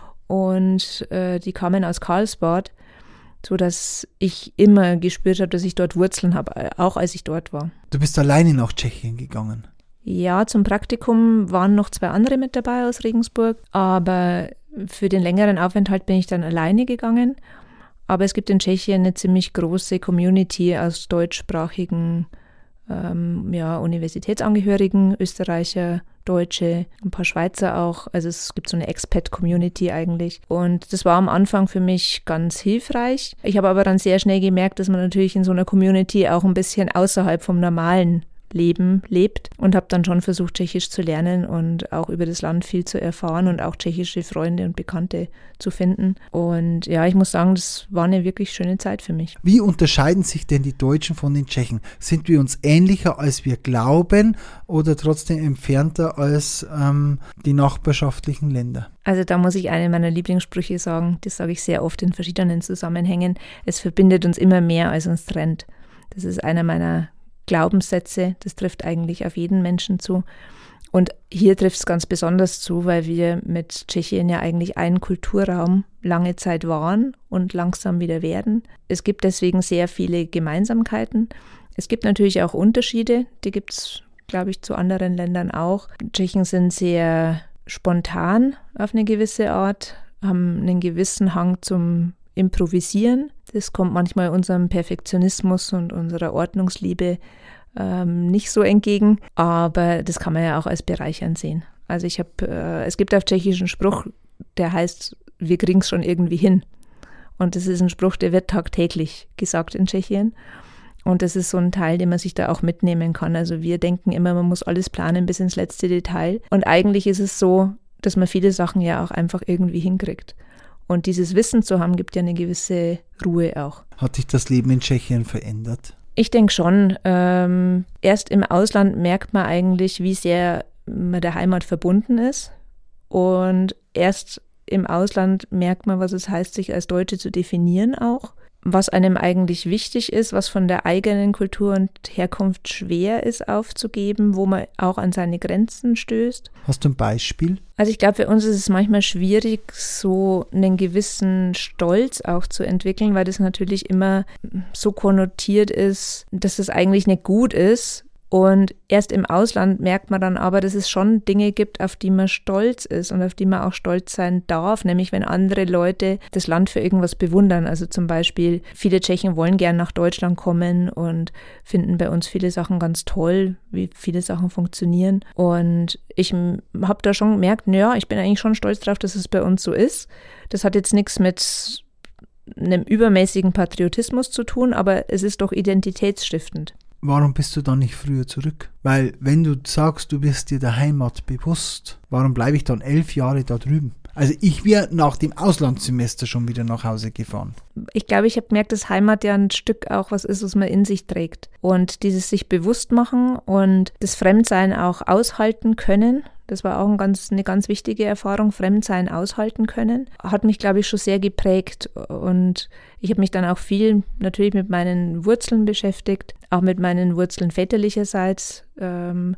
Speaker 2: und äh, die kamen aus Karlsbad, sodass ich immer gespürt habe, dass ich dort Wurzeln habe, auch als ich dort war.
Speaker 1: Du bist alleine nach Tschechien gegangen?
Speaker 2: Ja, zum Praktikum waren noch zwei andere mit dabei aus Regensburg, aber für den längeren Aufenthalt bin ich dann alleine gegangen. Aber es gibt in Tschechien eine ziemlich große Community aus deutschsprachigen ähm, ja, Universitätsangehörigen, Österreicher, Deutsche, ein paar Schweizer auch. Also es gibt so eine Expat-Community eigentlich. Und das war am Anfang für mich ganz hilfreich. Ich habe aber dann sehr schnell gemerkt, dass man natürlich in so einer Community auch ein bisschen außerhalb vom normalen Leben lebt und habe dann schon versucht, Tschechisch zu lernen und auch über das Land viel zu erfahren und auch tschechische Freunde und Bekannte zu finden. Und ja, ich muss sagen, das war eine wirklich schöne Zeit für mich.
Speaker 1: Wie unterscheiden sich denn die Deutschen von den Tschechen? Sind wir uns ähnlicher, als wir glauben oder trotzdem entfernter als ähm, die nachbarschaftlichen Länder?
Speaker 2: Also da muss ich eine meiner Lieblingssprüche sagen, das sage ich sehr oft in verschiedenen Zusammenhängen. Es verbindet uns immer mehr, als uns trennt. Das ist einer meiner Glaubenssätze, das trifft eigentlich auf jeden Menschen zu. Und hier trifft es ganz besonders zu, weil wir mit Tschechien ja eigentlich ein Kulturraum lange Zeit waren und langsam wieder werden. Es gibt deswegen sehr viele Gemeinsamkeiten. Es gibt natürlich auch Unterschiede, die gibt es, glaube ich, zu anderen Ländern auch. Tschechen sind sehr spontan auf eine gewisse Art, haben einen gewissen Hang zum Improvisieren. Das kommt manchmal unserem Perfektionismus und unserer Ordnungsliebe ähm, nicht so entgegen, aber das kann man ja auch als bereichernd sehen. Also ich habe, äh, es gibt auf Tschechisch einen Spruch, der heißt, wir kriegen es schon irgendwie hin. Und das ist ein Spruch, der wird tagtäglich gesagt in Tschechien. Und das ist so ein Teil, den man sich da auch mitnehmen kann. Also wir denken immer, man muss alles planen bis ins letzte Detail. Und eigentlich ist es so, dass man viele Sachen ja auch einfach irgendwie hinkriegt. Und dieses Wissen zu haben, gibt ja eine gewisse Ruhe auch.
Speaker 1: Hat sich das Leben in Tschechien verändert?
Speaker 2: Ich denke schon. Ähm, erst im Ausland merkt man eigentlich, wie sehr man der Heimat verbunden ist. Und erst im Ausland merkt man, was es heißt, sich als Deutsche zu definieren auch. Was einem eigentlich wichtig ist, was von der eigenen Kultur und Herkunft schwer ist aufzugeben, wo man auch an seine Grenzen stößt.
Speaker 1: Hast du ein Beispiel?
Speaker 2: Also ich glaube, für uns ist es manchmal schwierig, so einen gewissen Stolz auch zu entwickeln, weil das natürlich immer so konnotiert ist, dass es eigentlich nicht gut ist. Und erst im Ausland merkt man dann aber, dass es schon Dinge gibt, auf die man stolz ist und auf die man auch stolz sein darf, nämlich wenn andere Leute das Land für irgendwas bewundern. Also zum Beispiel, viele Tschechen wollen gern nach Deutschland kommen und finden bei uns viele Sachen ganz toll, wie viele Sachen funktionieren. Und ich habe da schon gemerkt, naja, ich bin eigentlich schon stolz drauf, dass es bei uns so ist. Das hat jetzt nichts mit einem übermäßigen Patriotismus zu tun, aber es ist doch identitätsstiftend.
Speaker 1: Warum bist du dann nicht früher zurück? Weil wenn du sagst, du bist dir der Heimat bewusst, warum bleibe ich dann elf Jahre da drüben? Also ich wäre nach dem Auslandssemester schon wieder nach Hause gefahren.
Speaker 2: Ich glaube, ich habe gemerkt, dass Heimat ja ein Stück auch was ist, was man in sich trägt. Und dieses sich bewusst machen und das Fremdsein auch aushalten können, das war auch ein ganz, eine ganz wichtige Erfahrung, Fremdsein aushalten können, hat mich, glaube ich, schon sehr geprägt. Und ich habe mich dann auch viel natürlich mit meinen Wurzeln beschäftigt, auch mit meinen Wurzeln väterlicherseits ähm,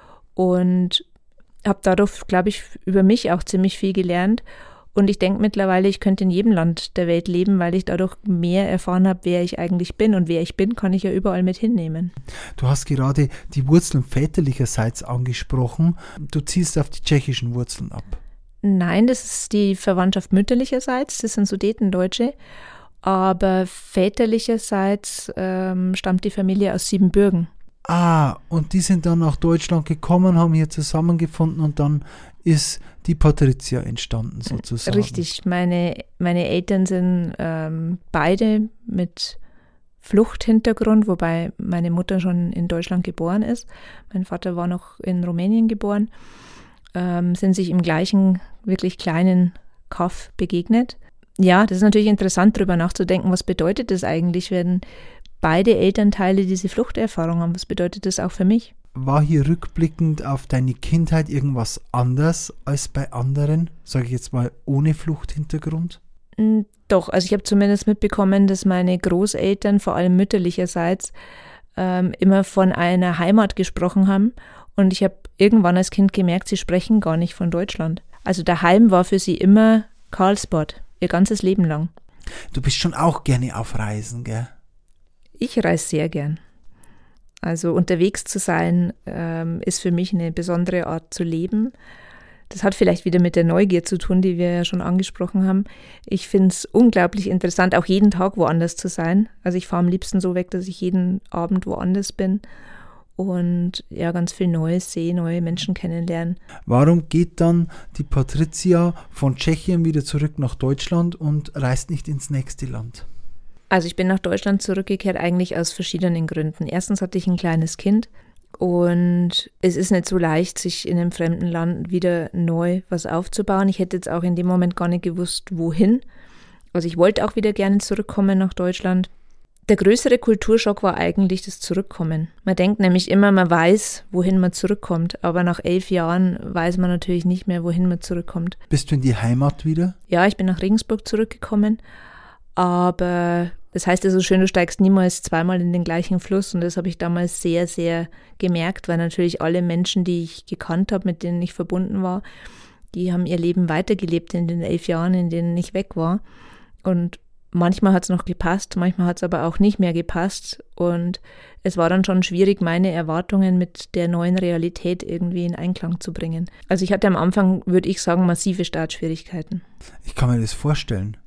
Speaker 2: und habe dadurch, glaube ich, über mich auch ziemlich viel gelernt. Und ich denke mittlerweile, ich könnte in jedem Land der Welt leben, weil ich dadurch mehr erfahren habe, wer ich eigentlich bin. Und wer ich bin, kann ich ja überall mit hinnehmen.
Speaker 1: Du hast gerade die Wurzeln väterlicherseits angesprochen. Du zielst auf die tschechischen Wurzeln ab.
Speaker 2: Nein, das ist die Verwandtschaft mütterlicherseits. Das sind Sudetendeutsche. Aber väterlicherseits ähm, stammt die Familie aus Siebenbürgen.
Speaker 1: Ah, und die sind dann nach Deutschland gekommen, haben hier zusammengefunden und dann ist die Patrizia entstanden sozusagen.
Speaker 2: Richtig, meine, meine Eltern sind ähm, beide mit Fluchthintergrund, wobei meine Mutter schon in Deutschland geboren ist. Mein Vater war noch in Rumänien geboren, ähm, sind sich im gleichen, wirklich kleinen Kaff begegnet. Ja, das ist natürlich interessant, darüber nachzudenken, was bedeutet das eigentlich, wenn beide Elternteile diese Fluchterfahrung haben. Was bedeutet das auch für mich?
Speaker 1: War hier rückblickend auf deine Kindheit irgendwas anders als bei anderen, sage ich jetzt mal, ohne Fluchthintergrund?
Speaker 2: Doch, also ich habe zumindest mitbekommen, dass meine Großeltern, vor allem mütterlicherseits, ähm, immer von einer Heimat gesprochen haben. Und ich habe irgendwann als Kind gemerkt, sie sprechen gar nicht von Deutschland. Also daheim war für sie immer Karlsbad, ihr ganzes Leben lang.
Speaker 1: Du bist schon auch gerne auf Reisen, gell?
Speaker 2: Ich reise sehr gern. Also unterwegs zu sein, ähm, ist für mich eine besondere Art zu leben. Das hat vielleicht wieder mit der Neugier zu tun, die wir ja schon angesprochen haben. Ich finde es unglaublich interessant, auch jeden Tag woanders zu sein. Also ich fahre am liebsten so weg, dass ich jeden Abend woanders bin und ja, ganz viel Neues sehe, neue Menschen kennenlernen.
Speaker 1: Warum geht dann die Patrizia von Tschechien wieder zurück nach Deutschland und reist nicht ins nächste Land?
Speaker 2: Also ich bin nach Deutschland zurückgekehrt eigentlich aus verschiedenen Gründen. Erstens hatte ich ein kleines Kind und es ist nicht so leicht, sich in einem fremden Land wieder neu was aufzubauen. Ich hätte jetzt auch in dem Moment gar nicht gewusst, wohin. Also ich wollte auch wieder gerne zurückkommen nach Deutschland. Der größere Kulturschock war eigentlich das Zurückkommen. Man denkt nämlich immer, man weiß, wohin man zurückkommt, aber nach elf Jahren weiß man natürlich nicht mehr, wohin man zurückkommt.
Speaker 1: Bist du in die Heimat wieder?
Speaker 2: Ja, ich bin nach Regensburg zurückgekommen. Aber das heißt ja so schön, du steigst niemals zweimal in den gleichen Fluss und das habe ich damals sehr, sehr gemerkt, weil natürlich alle Menschen, die ich gekannt habe, mit denen ich verbunden war, die haben ihr Leben weitergelebt in den elf Jahren, in denen ich weg war. Und manchmal hat es noch gepasst, manchmal hat es aber auch nicht mehr gepasst und es war dann schon schwierig, meine Erwartungen mit der neuen Realität irgendwie in Einklang zu bringen. Also ich hatte am Anfang, würde ich sagen, massive Startschwierigkeiten.
Speaker 1: Ich kann mir das vorstellen.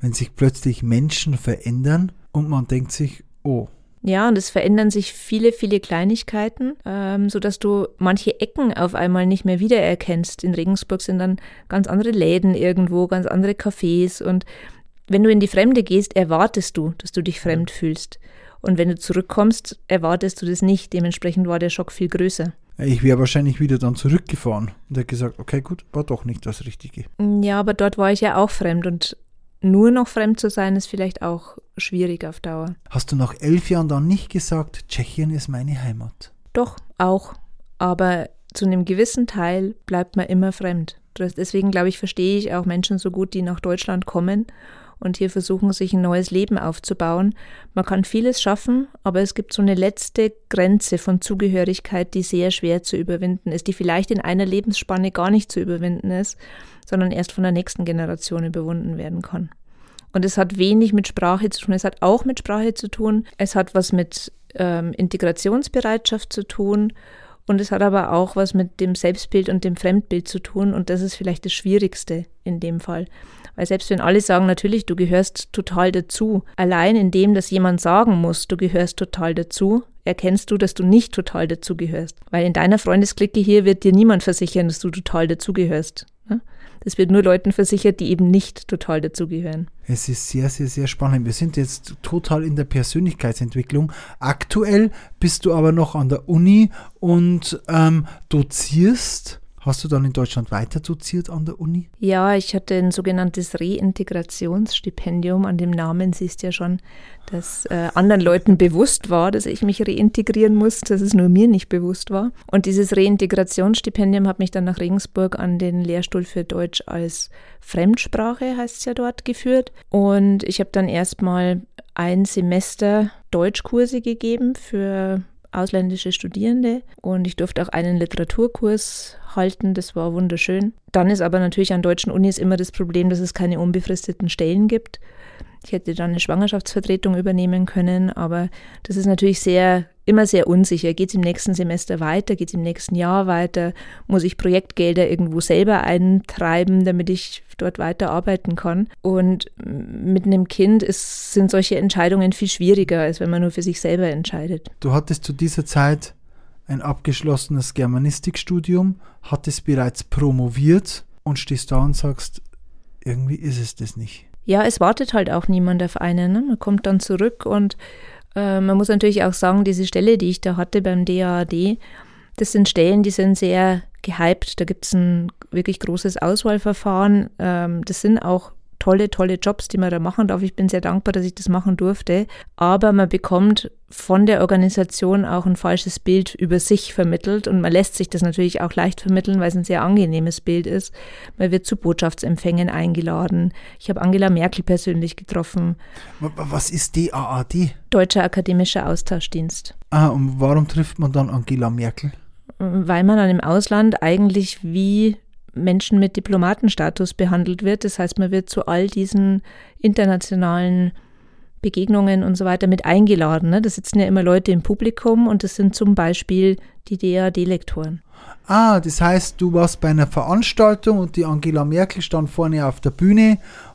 Speaker 1: wenn sich plötzlich Menschen verändern und man denkt sich, oh.
Speaker 2: Ja, und es verändern sich viele, viele Kleinigkeiten, ähm, sodass du manche Ecken auf einmal nicht mehr wiedererkennst. In Regensburg sind dann ganz andere Läden irgendwo, ganz andere Cafés. Und wenn du in die Fremde gehst, erwartest du, dass du dich fremd fühlst. Und wenn du zurückkommst, erwartest du das nicht. Dementsprechend war der Schock viel größer.
Speaker 1: Ich wäre wahrscheinlich wieder dann zurückgefahren und hätte gesagt, okay, gut, war doch nicht das Richtige.
Speaker 2: Ja, aber dort war ich ja auch fremd und nur noch fremd zu sein, ist vielleicht auch schwierig auf Dauer.
Speaker 1: Hast du nach elf Jahren dann nicht gesagt, Tschechien ist meine Heimat?
Speaker 2: Doch, auch. Aber zu einem gewissen Teil bleibt man immer fremd. Deswegen, glaube ich, verstehe ich auch Menschen so gut, die nach Deutschland kommen und hier versuchen, sich ein neues Leben aufzubauen. Man kann vieles schaffen, aber es gibt so eine letzte Grenze von Zugehörigkeit, die sehr schwer zu überwinden ist, die vielleicht in einer Lebensspanne gar nicht zu überwinden ist, sondern erst von der nächsten Generation überwunden werden kann. Und es hat wenig mit Sprache zu tun, es hat auch mit Sprache zu tun, es hat was mit ähm, Integrationsbereitschaft zu tun und es hat aber auch was mit dem Selbstbild und dem Fremdbild zu tun und das ist vielleicht das Schwierigste in dem Fall. Weil selbst wenn alle sagen, natürlich, du gehörst total dazu, allein in dem, dass jemand sagen muss, du gehörst total dazu, erkennst du, dass du nicht total dazu gehörst. Weil in deiner Freundesklicke hier wird dir niemand versichern, dass du total dazugehörst. Das wird nur Leuten versichert, die eben nicht total dazugehören.
Speaker 1: Es ist sehr, sehr, sehr spannend. Wir sind jetzt total in der Persönlichkeitsentwicklung. Aktuell bist du aber noch an der Uni und ähm, dozierst. Hast du dann in Deutschland weiter doziert an der Uni?
Speaker 2: Ja, ich hatte ein sogenanntes Reintegrationsstipendium. An dem Namen siehst du ja schon, dass äh, anderen Leuten bewusst war, dass ich mich reintegrieren muss, dass es nur mir nicht bewusst war. Und dieses Reintegrationsstipendium hat mich dann nach Regensburg an den Lehrstuhl für Deutsch als Fremdsprache, heißt es ja dort, geführt. Und ich habe dann erstmal ein Semester Deutschkurse gegeben für ausländische Studierende und ich durfte auch einen Literaturkurs halten, das war wunderschön. Dann ist aber natürlich an deutschen Unis immer das Problem, dass es keine unbefristeten Stellen gibt. Ich hätte dann eine Schwangerschaftsvertretung übernehmen können, aber das ist natürlich sehr, immer sehr unsicher. Geht es im nächsten Semester weiter? Geht es im nächsten Jahr weiter? Muss ich Projektgelder irgendwo selber eintreiben, damit ich dort weiter arbeiten kann? Und mit einem Kind ist, sind solche Entscheidungen viel schwieriger, als wenn man nur für sich selber entscheidet.
Speaker 1: Du hattest zu dieser Zeit ein abgeschlossenes Germanistikstudium, hattest bereits promoviert und stehst da und sagst, irgendwie ist es das nicht.
Speaker 2: Ja, es wartet halt auch niemand auf einen. Ne? Man kommt dann zurück und äh, man muss natürlich auch sagen, diese Stelle, die ich da hatte beim D A A D, das sind Stellen, die sind sehr gehypt. Da gibt es ein wirklich großes Auswahlverfahren. Ähm, das sind auch tolle, tolle Jobs, die man da machen darf. Ich bin sehr dankbar, dass ich das machen durfte. Aber man bekommt von der Organisation auch ein falsches Bild über sich vermittelt und man lässt sich das natürlich auch leicht vermitteln, weil es ein sehr angenehmes Bild ist. Man wird zu Botschaftsempfängen eingeladen. Ich habe Angela Merkel persönlich getroffen.
Speaker 1: Was ist D A A D?
Speaker 2: Deutscher Akademischer Austauschdienst.
Speaker 1: Ah, und warum trifft man dann Angela Merkel?
Speaker 2: Weil man dann im Ausland eigentlich wie Menschen mit Diplomatenstatus behandelt wird. Das heißt, man wird zu all diesen internationalen Begegnungen und so weiter mit eingeladen. Ne? Da sitzen ja immer Leute im Publikum und das sind zum Beispiel die D A A D-Lektoren.
Speaker 1: Ah, das heißt, du warst bei einer Veranstaltung und die Angela Merkel stand vorne auf der Bühne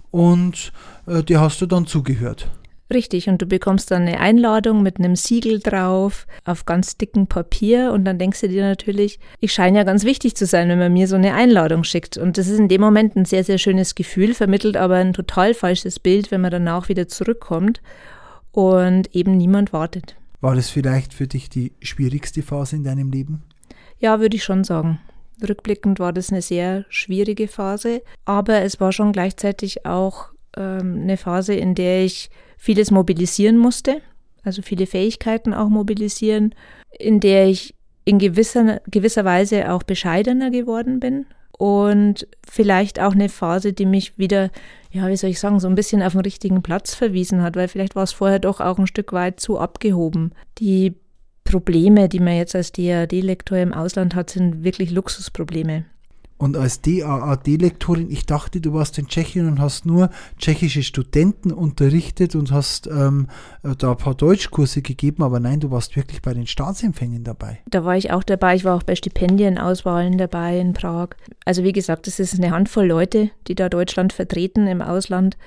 Speaker 1: und äh, dir hast du dann zugehört.
Speaker 2: Richtig, und du bekommst dann eine Einladung mit einem Siegel drauf auf ganz dicken Papier und dann denkst du dir natürlich, ich scheine ja ganz wichtig zu sein, wenn man mir so eine Einladung schickt. Und das ist in dem Moment ein sehr, sehr schönes Gefühl, vermittelt aber ein total falsches Bild, wenn man danach wieder zurückkommt und eben niemand wartet.
Speaker 1: War das vielleicht für dich die schwierigste Phase in deinem Leben?
Speaker 2: Ja, würde ich schon sagen. Rückblickend war das eine sehr schwierige Phase, aber es war schon gleichzeitig auch ähm, eine Phase, in der ich vieles mobilisieren musste, also viele Fähigkeiten auch mobilisieren, in der ich in gewisser, gewisser Weise auch bescheidener geworden bin und vielleicht auch eine Phase, die mich wieder, ja, wie soll ich sagen, so ein bisschen auf den richtigen Platz verwiesen hat, weil vielleicht war es vorher doch auch ein Stück weit zu abgehoben. Die Probleme, die man jetzt als D A A D-Lektor im Ausland hat, sind wirklich Luxusprobleme.
Speaker 1: Und als D A A D-Lektorin, ich dachte, du warst in Tschechien und hast nur tschechische Studenten unterrichtet und hast ähm, da ein paar Deutschkurse gegeben, aber nein, du warst wirklich bei den Staatsempfängen dabei.
Speaker 2: Da war ich auch dabei, ich war auch bei Stipendienauswahlen dabei in Prag. Also wie gesagt, es ist eine Handvoll Leute, die da Deutschland vertreten im Ausland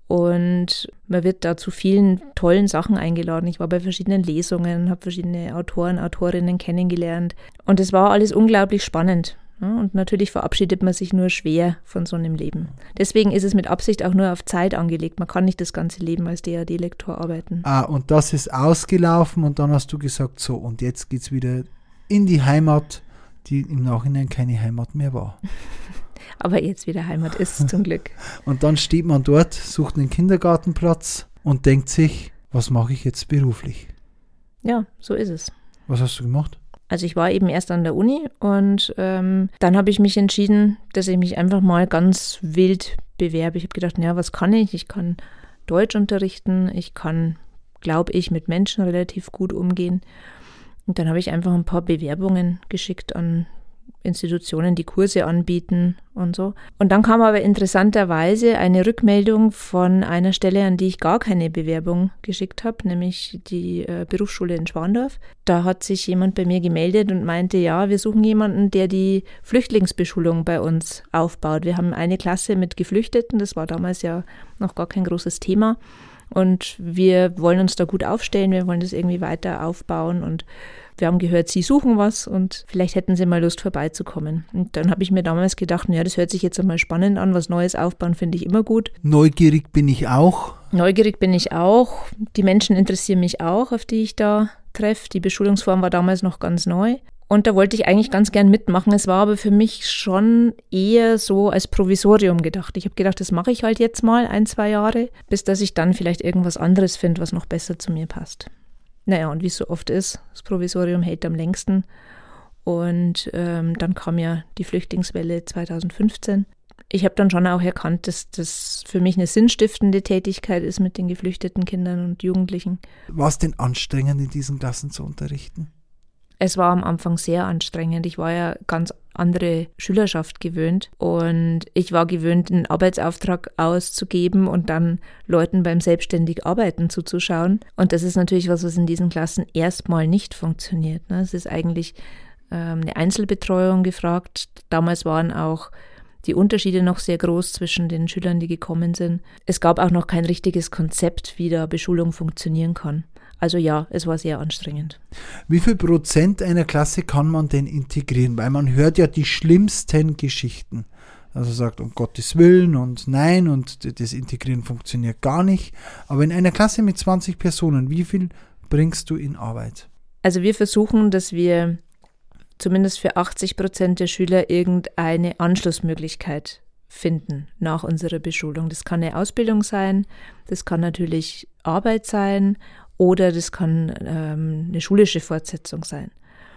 Speaker 2: Und man wird da zu vielen tollen Sachen eingeladen. Ich war bei verschiedenen Lesungen, habe verschiedene Autoren, Autorinnen kennengelernt. Und es war alles unglaublich spannend. Und natürlich verabschiedet man sich nur schwer von so einem Leben. Deswegen ist es mit Absicht auch nur auf Zeit angelegt. Man kann nicht das ganze Leben als D A D-Lektor arbeiten.
Speaker 1: Ah, und das ist ausgelaufen und dann hast du gesagt, so, und jetzt geht's wieder in die Heimat, die im Nachhinein keine Heimat mehr war.
Speaker 2: Aber jetzt wieder Heimat ist, zum Glück.
Speaker 1: Und dann steht man dort, sucht einen Kindergartenplatz und denkt sich, was mache ich jetzt beruflich?
Speaker 2: Ja, so ist es.
Speaker 1: Was hast du gemacht?
Speaker 2: Also ich war eben erst an der Uni und ähm, dann habe ich mich entschieden, dass ich mich einfach mal ganz wild bewerbe. Ich habe gedacht, naja, was kann ich? Ich kann Deutsch unterrichten, ich kann, glaube ich, mit Menschen relativ gut umgehen. Und dann habe ich einfach ein paar Bewerbungen geschickt an Institutionen, die Kurse anbieten und so. Und dann kam aber interessanterweise eine Rückmeldung von einer Stelle, an die ich gar keine Bewerbung geschickt habe, nämlich die äh, Berufsschule in Schwandorf. Da hat sich jemand bei mir gemeldet und meinte, ja, wir suchen jemanden, der die Flüchtlingsbeschulung bei uns aufbaut. Wir haben eine Klasse mit Geflüchteten, das war damals ja noch gar kein großes Thema. Und wir wollen uns da gut aufstellen, wir wollen das irgendwie weiter aufbauen und wir haben gehört, Sie suchen was und vielleicht hätten Sie mal Lust vorbeizukommen. Und dann habe ich mir damals gedacht, naja, das hört sich jetzt einmal spannend an, was Neues aufbauen finde ich immer gut.
Speaker 1: Neugierig bin ich auch.
Speaker 2: Neugierig bin ich auch. Die Menschen interessieren mich auch, auf die ich da treffe. Die Beschulungsform war damals noch ganz neu. Und da wollte ich eigentlich ganz gern mitmachen. Es war aber für mich schon eher so als Provisorium gedacht. Ich habe gedacht, das mache ich halt jetzt mal ein, zwei Jahre, bis dass ich dann vielleicht irgendwas anderes finde, was noch besser zu mir passt. Naja, und wie es so oft ist, das Provisorium hält am längsten. Und ähm, dann kam ja die Flüchtlingswelle zweitausendfünfzehn. Ich habe dann schon auch erkannt, dass das für mich eine sinnstiftende Tätigkeit ist mit den geflüchteten Kindern und Jugendlichen.
Speaker 1: War es denn anstrengend, in diesen Klassen zu unterrichten?
Speaker 2: Es war am Anfang sehr anstrengend. Ich war ja ganz andere Schülerschaft gewöhnt und ich war gewöhnt, einen Arbeitsauftrag auszugeben und dann Leuten beim selbstständig Arbeiten zuzuschauen. Und das ist natürlich was, was in diesen Klassen erstmal nicht funktioniert. Es ist eigentlich ähm, eine Einzelbetreuung gefragt. Damals waren auch die Unterschiede noch sehr groß zwischen den Schülern, die gekommen sind. Es gab auch noch kein richtiges Konzept, wie da Beschulung funktionieren kann. Also ja, es war sehr anstrengend.
Speaker 1: Wie viel Prozent einer Klasse kann man denn integrieren? Weil man hört ja die schlimmsten Geschichten. Also sagt, um Gottes Willen und nein und das Integrieren funktioniert gar nicht. Aber in einer Klasse mit zwanzig Personen, wie viel bringst du in Arbeit?
Speaker 2: Also wir versuchen, dass wir zumindest für achtzig Prozent der Schüler irgendeine Anschlussmöglichkeit finden nach unserer Beschulung. Das kann eine Ausbildung sein, das kann natürlich Arbeit sein oder das kann ähm, eine schulische Fortsetzung sein.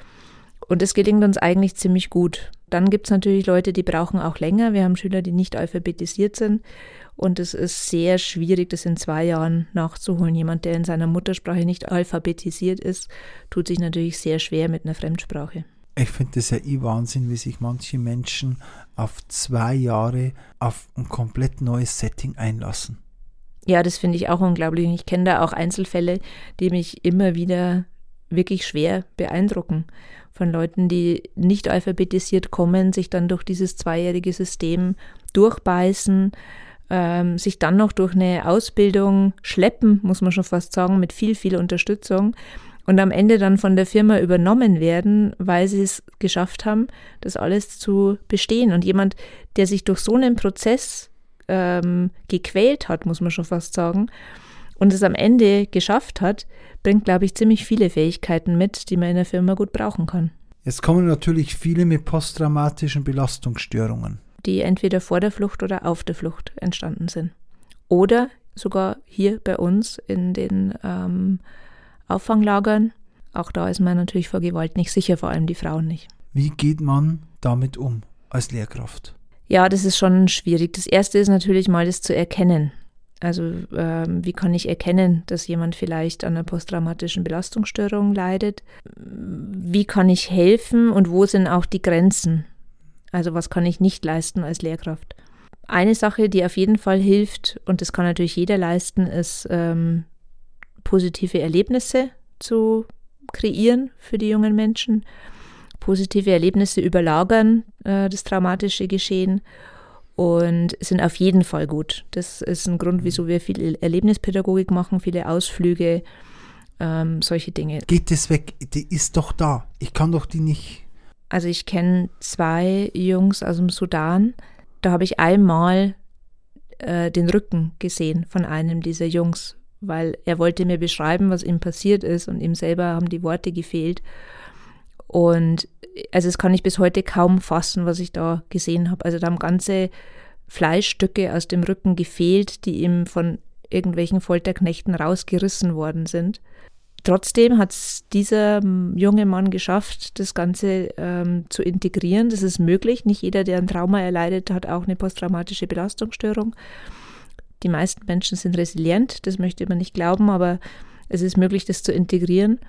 Speaker 2: Und das gelingt uns eigentlich ziemlich gut. Dann gibt es natürlich Leute, die brauchen auch länger. Wir haben Schüler, die nicht alphabetisiert sind. Und es ist sehr schwierig, das in zwei Jahren nachzuholen. Jemand, der in seiner Muttersprache nicht alphabetisiert ist, tut sich natürlich sehr schwer mit einer Fremdsprache.
Speaker 1: Ich finde das ja eh Wahnsinn, wie sich manche Menschen auf zwei Jahre auf ein komplett neues Setting einlassen.
Speaker 2: Ja, das finde ich auch unglaublich. Ich kenne da auch Einzelfälle, die mich immer wieder wirklich schwer beeindrucken. Von Leuten, die nicht alphabetisiert kommen, sich dann durch dieses zweijährige System durchbeißen, ähm, sich dann noch durch eine Ausbildung schleppen, muss man schon fast sagen, mit viel, viel Unterstützung und am Ende dann von der Firma übernommen werden, weil sie es geschafft haben, das alles zu bestehen. Und jemand, der sich durch so einen Prozess ähm, gequält hat, muss man schon fast sagen, und es am Ende geschafft hat, bringt, glaube ich, ziemlich viele Fähigkeiten mit, die man in der Firma gut brauchen kann.
Speaker 1: Jetzt kommen natürlich viele mit posttraumatischen Belastungsstörungen,
Speaker 2: die entweder vor der Flucht oder auf der Flucht entstanden sind. Oder sogar hier bei uns in den ähm, Auffanglagern. Auch da ist man natürlich vor Gewalt nicht sicher, vor allem die Frauen nicht.
Speaker 1: Wie geht man damit um als Lehrkraft?
Speaker 2: Ja, das ist schon schwierig. Das Erste ist natürlich mal, das zu erkennen. Also ähm, wie kann ich erkennen, dass jemand vielleicht an einer posttraumatischen Belastungsstörung leidet? Wie kann ich helfen und wo sind auch die Grenzen? Also was kann ich nicht leisten als Lehrkraft? Eine Sache, die auf jeden Fall hilft, und das kann natürlich jeder leisten, ist ähm, positive Erlebnisse zu kreieren für die jungen Menschen. Positive Erlebnisse überlagern äh, das traumatische Geschehen. und sind auf jeden Fall gut. Das ist ein Grund, wieso wir viel Erlebnispädagogik machen, viele Ausflüge, ähm, solche Dinge.
Speaker 1: Geht das weg? Die ist doch da. Ich kann doch die nicht...
Speaker 2: Also ich kenne zwei Jungs aus dem Sudan. Da habe ich einmal äh, den Rücken gesehen von einem dieser Jungs, weil er wollte mir beschreiben, was ihm passiert ist und ihm selber haben die Worte gefehlt. Und also das kann ich bis heute kaum fassen, was ich da gesehen habe. Also da haben ganze Fleischstücke aus dem Rücken gefehlt, die ihm von irgendwelchen Folterknechten rausgerissen worden sind. Trotzdem hat es dieser junge Mann geschafft, das Ganze ähm, zu integrieren. Das ist möglich. Nicht jeder, der ein Trauma erleidet, hat auch eine posttraumatische Belastungsstörung. Die meisten Menschen sind resilient, das möchte man nicht glauben, aber es ist möglich, das zu integrieren.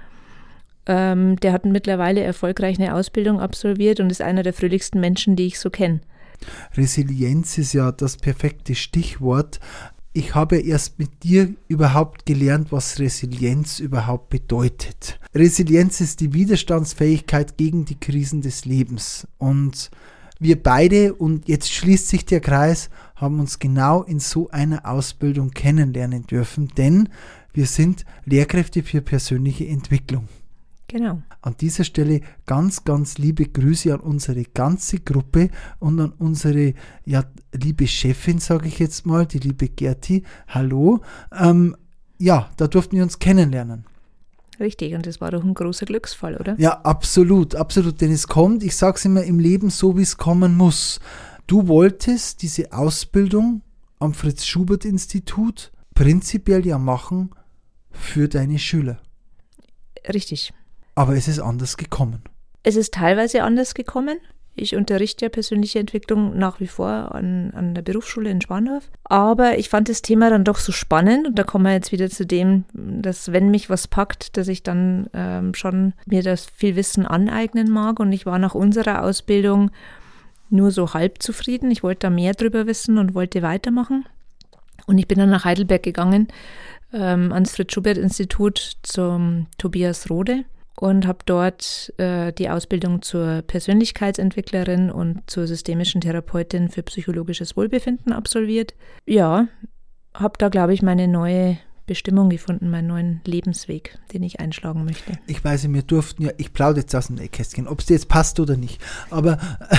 Speaker 2: Ähm, der hat mittlerweile erfolgreich eine Ausbildung absolviert und ist einer der fröhlichsten Menschen, die ich so kenne.
Speaker 1: Resilienz ist ja das perfekte Stichwort. Ich habe erst mit dir überhaupt gelernt, was Resilienz überhaupt bedeutet. Resilienz ist die Widerstandsfähigkeit gegen die Krisen des Lebens. Und wir beide, und jetzt schließt sich der Kreis, haben uns genau in so einer Ausbildung kennenlernen dürfen, denn wir sind Lehrkräfte für persönliche Entwicklung.
Speaker 2: Genau.
Speaker 1: An dieser Stelle ganz, ganz liebe Grüße an unsere ganze Gruppe und an unsere ja, liebe Chefin, sage ich jetzt mal, die liebe Gerti. Hallo. Ähm, ja, da durften wir uns kennenlernen.
Speaker 2: Richtig, und das war doch ein großer Glücksfall, oder?
Speaker 1: Ja, absolut, absolut. Denn es kommt, ich sage es immer, im Leben so, wie es kommen muss. Du wolltest diese Ausbildung am Fritz-Schubert-Institut prinzipiell ja machen für deine Schüler.
Speaker 2: Richtig.
Speaker 1: Aber es ist anders gekommen.
Speaker 2: Es ist teilweise anders gekommen. Ich unterrichte ja persönliche Entwicklung nach wie vor an, an der Berufsschule in Schwandorf. Aber ich fand das Thema dann doch so spannend. Und da kommen wir jetzt wieder zu dem, dass wenn mich was packt, dass ich dann ähm, schon mir das viel Wissen aneignen mag. Und ich war nach unserer Ausbildung nur so halb zufrieden. Ich wollte da mehr drüber wissen und wollte weitermachen. Und ich bin dann nach Heidelberg gegangen, ähm, ans Fritz-Schubert-Institut zum Tobias Rode. Und habe dort äh, die Ausbildung zur Persönlichkeitsentwicklerin und zur systemischen Therapeutin für psychologisches Wohlbefinden absolviert. Ja, habe da, glaube ich, meine neue Bestimmung gefunden, meinen neuen Lebensweg, den ich einschlagen möchte.
Speaker 1: Ich weiß, wir durften ja, ich plaudere jetzt aus dem Nähkästchen, ob es dir jetzt passt oder nicht, aber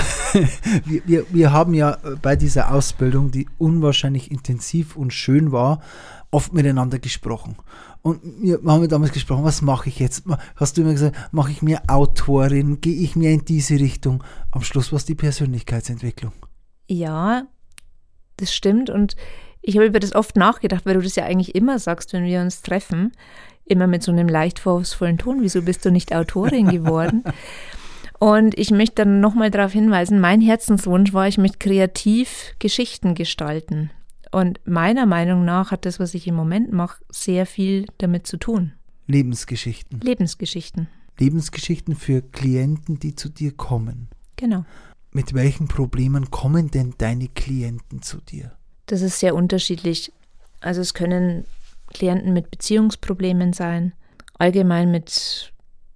Speaker 1: wir, wir, wir haben ja bei dieser Ausbildung, die unwahrscheinlich intensiv und schön war, oft miteinander gesprochen. Und wir haben damals gesprochen, was mache ich jetzt? Hast du immer gesagt, mache ich mir Autorin, gehe ich mir in diese Richtung? Am Schluss war es die Persönlichkeitsentwicklung.
Speaker 2: Ja, das stimmt. Und ich habe über das oft nachgedacht, weil du das ja eigentlich immer sagst, wenn wir uns treffen, immer mit so einem leicht vorwurfsvollen Ton, wieso bist du nicht Autorin geworden? Und ich möchte dann nochmal darauf hinweisen, mein Herzenswunsch war, ich möchte kreativ Geschichten gestalten. Und meiner Meinung nach hat das, was ich im Moment mache, sehr viel damit zu tun.
Speaker 1: Lebensgeschichten.
Speaker 2: Lebensgeschichten.
Speaker 1: Lebensgeschichten für Klienten, die zu dir kommen.
Speaker 2: Genau.
Speaker 1: Mit welchen Problemen kommen denn deine Klienten zu dir?
Speaker 2: Das ist sehr unterschiedlich. Also es können Klienten mit Beziehungsproblemen sein, allgemein mit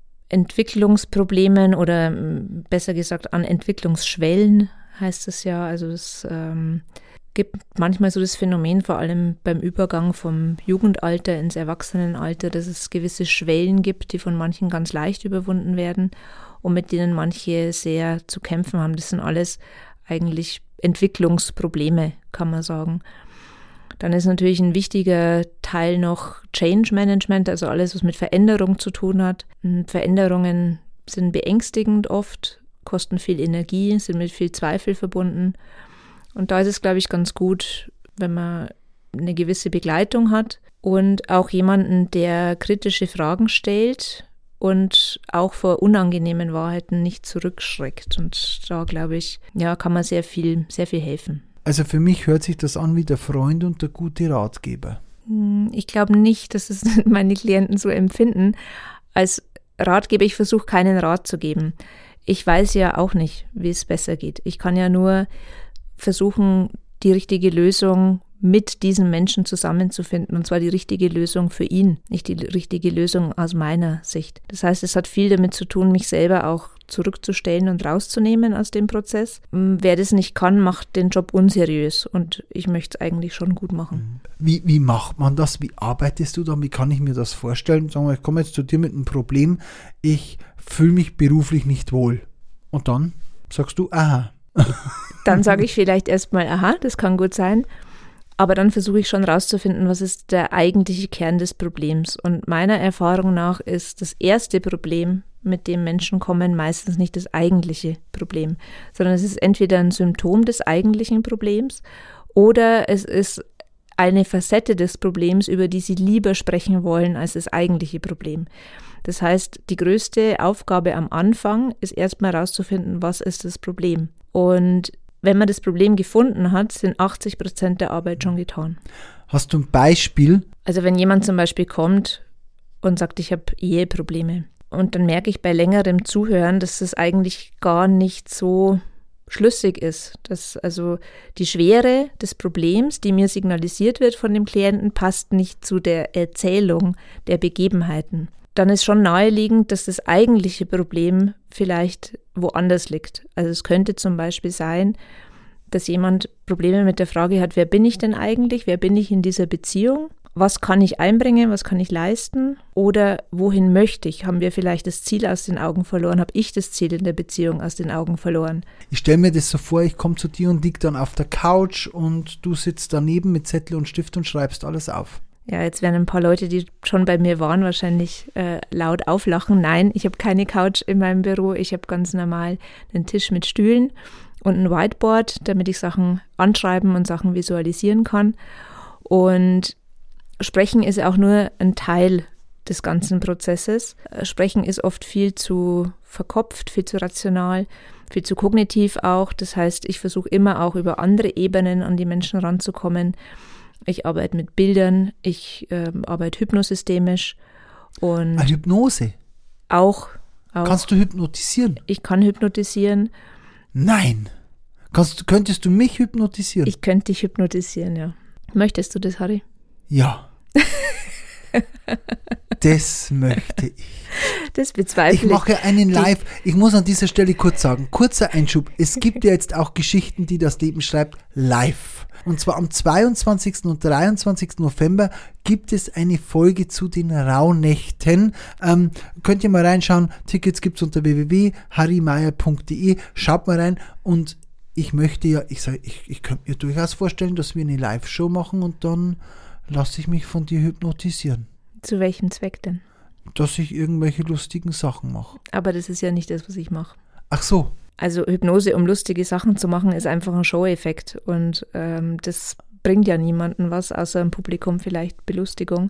Speaker 2: Entwicklungsproblemen oder besser gesagt an Entwicklungsschwellen heißt es ja. Also es ähm, gibt manchmal so das Phänomen, vor allem beim Übergang vom Jugendalter ins Erwachsenenalter, dass es gewisse Schwellen gibt, die von manchen ganz leicht überwunden werden und mit denen manche sehr zu kämpfen haben. Das sind alles eigentlich Entwicklungsprobleme, kann man sagen. Dann ist natürlich ein wichtiger Teil noch Change Management, also alles, was mit Veränderung zu tun hat. Und Veränderungen sind beängstigend oft, kosten viel Energie, sind mit viel Zweifel verbunden. Und da ist es, glaube ich, ganz gut, wenn man eine gewisse Begleitung hat und auch jemanden, der kritische Fragen stellt und auch vor unangenehmen Wahrheiten nicht zurückschreckt. Und da, glaube ich, ja, kann man sehr viel, sehr viel helfen.
Speaker 1: Also für mich hört sich das an wie der Freund und der gute Ratgeber.
Speaker 2: Ich glaube nicht, dass es meine Klienten so empfinden. Als Ratgeber, ich versuche keinen Rat zu geben. Ich weiß ja auch nicht, wie es besser geht. Ich kann ja nur versuchen, die richtige Lösung mit diesen Menschen zusammenzufinden, und zwar die richtige Lösung für ihn, nicht die richtige Lösung aus meiner Sicht. Das heißt, es hat viel damit zu tun, mich selber auch zurückzustellen und rauszunehmen aus dem Prozess. Wer das nicht kann, macht den Job unseriös, und ich möchte es eigentlich schon gut machen.
Speaker 1: Wie, wie macht man das? Wie arbeitest du da? Wie kann ich mir das vorstellen? Sagen wir, ich komme jetzt zu dir mit einem Problem, ich fühle mich beruflich nicht wohl. Und dann sagst du, aha.
Speaker 2: Dann sage ich vielleicht erstmal, aha, das kann gut sein. Aber dann versuche ich schon rauszufinden, was ist der eigentliche Kern des Problems. Und meiner Erfahrung nach ist das erste Problem, mit dem Menschen kommen, meistens nicht das eigentliche Problem, sondern es ist entweder ein Symptom des eigentlichen Problems oder es ist eine Facette des Problems, über die sie lieber sprechen wollen als das eigentliche Problem. Das heißt, die größte Aufgabe am Anfang ist erstmal herauszufinden, was ist das Problem. Und wenn man das Problem gefunden hat, sind achtzig Prozent der Arbeit schon getan.
Speaker 1: Hast du ein Beispiel?
Speaker 2: Also wenn jemand zum Beispiel kommt und sagt, ich habe Eheprobleme, und dann merke ich bei längerem Zuhören, dass das eigentlich gar nicht so schlüssig ist. Dass also die Schwere des Problems, die mir signalisiert wird von dem Klienten, passt nicht zu der Erzählung der Begebenheiten. Dann ist schon naheliegend, dass das eigentliche Problem vielleicht woanders liegt. Also es könnte zum Beispiel sein, dass jemand Probleme mit der Frage hat, wer bin ich denn eigentlich, wer bin ich in dieser Beziehung, was kann ich einbringen, was kann ich leisten oder wohin möchte ich? Haben wir vielleicht das Ziel aus den Augen verloren? Habe ich das Ziel in der Beziehung aus den Augen verloren?
Speaker 1: Ich stelle mir das so vor, ich komme zu dir und liege dann auf der Couch und du sitzt daneben mit Zettel und Stift und schreibst alles auf.
Speaker 2: Ja, jetzt werden ein paar Leute, die schon bei mir waren, wahrscheinlich äh, laut auflachen. Nein, ich habe keine Couch in meinem Büro. Ich habe ganz normal einen Tisch mit Stühlen und ein Whiteboard, damit ich Sachen anschreiben und Sachen visualisieren kann. Und Sprechen ist auch nur ein Teil des ganzen Prozesses. Sprechen ist oft viel zu verkopft, viel zu rational, viel zu kognitiv auch. Das heißt, ich versuche immer auch über andere Ebenen an die Menschen ranzukommen. Ich arbeite mit Bildern, ich äh, arbeite hypnosystemisch und
Speaker 1: ah, Hypnose?
Speaker 2: Auch, auch.
Speaker 1: Kannst du hypnotisieren?
Speaker 2: Ich kann hypnotisieren.
Speaker 1: Nein. Kannst, könntest du mich hypnotisieren?
Speaker 2: Ich könnte dich hypnotisieren, ja. Möchtest du das, Harry?
Speaker 1: Ja. Das möchte ich.
Speaker 2: Das bezweifle ich.
Speaker 1: Ich mache einen Live. Ich muss an dieser Stelle kurz sagen, kurzer Einschub. Es gibt ja jetzt auch Geschichten, die das Leben schreibt, live. Und zwar am zweiundzwanzigsten und dreiundzwanzigsten November gibt es eine Folge zu den Rauhnächten. Ähm, könnt ihr mal reinschauen. Tickets gibt es unter w w w punkt harry meyer punkt d e. Schaut mal rein. Und ich möchte ja, ich sage, ich, ich könnte mir durchaus vorstellen, dass wir eine Live-Show machen und dann lasse ich mich von dir hypnotisieren.
Speaker 2: Zu welchem Zweck denn?
Speaker 1: Dass ich irgendwelche lustigen Sachen mache.
Speaker 2: Aber das ist ja nicht das, was ich mache.
Speaker 1: Ach so.
Speaker 2: Also Hypnose, um lustige Sachen zu machen, ist einfach ein Show-Effekt. Und ähm, das bringt ja niemandem was, außer im Publikum vielleicht Belustigung.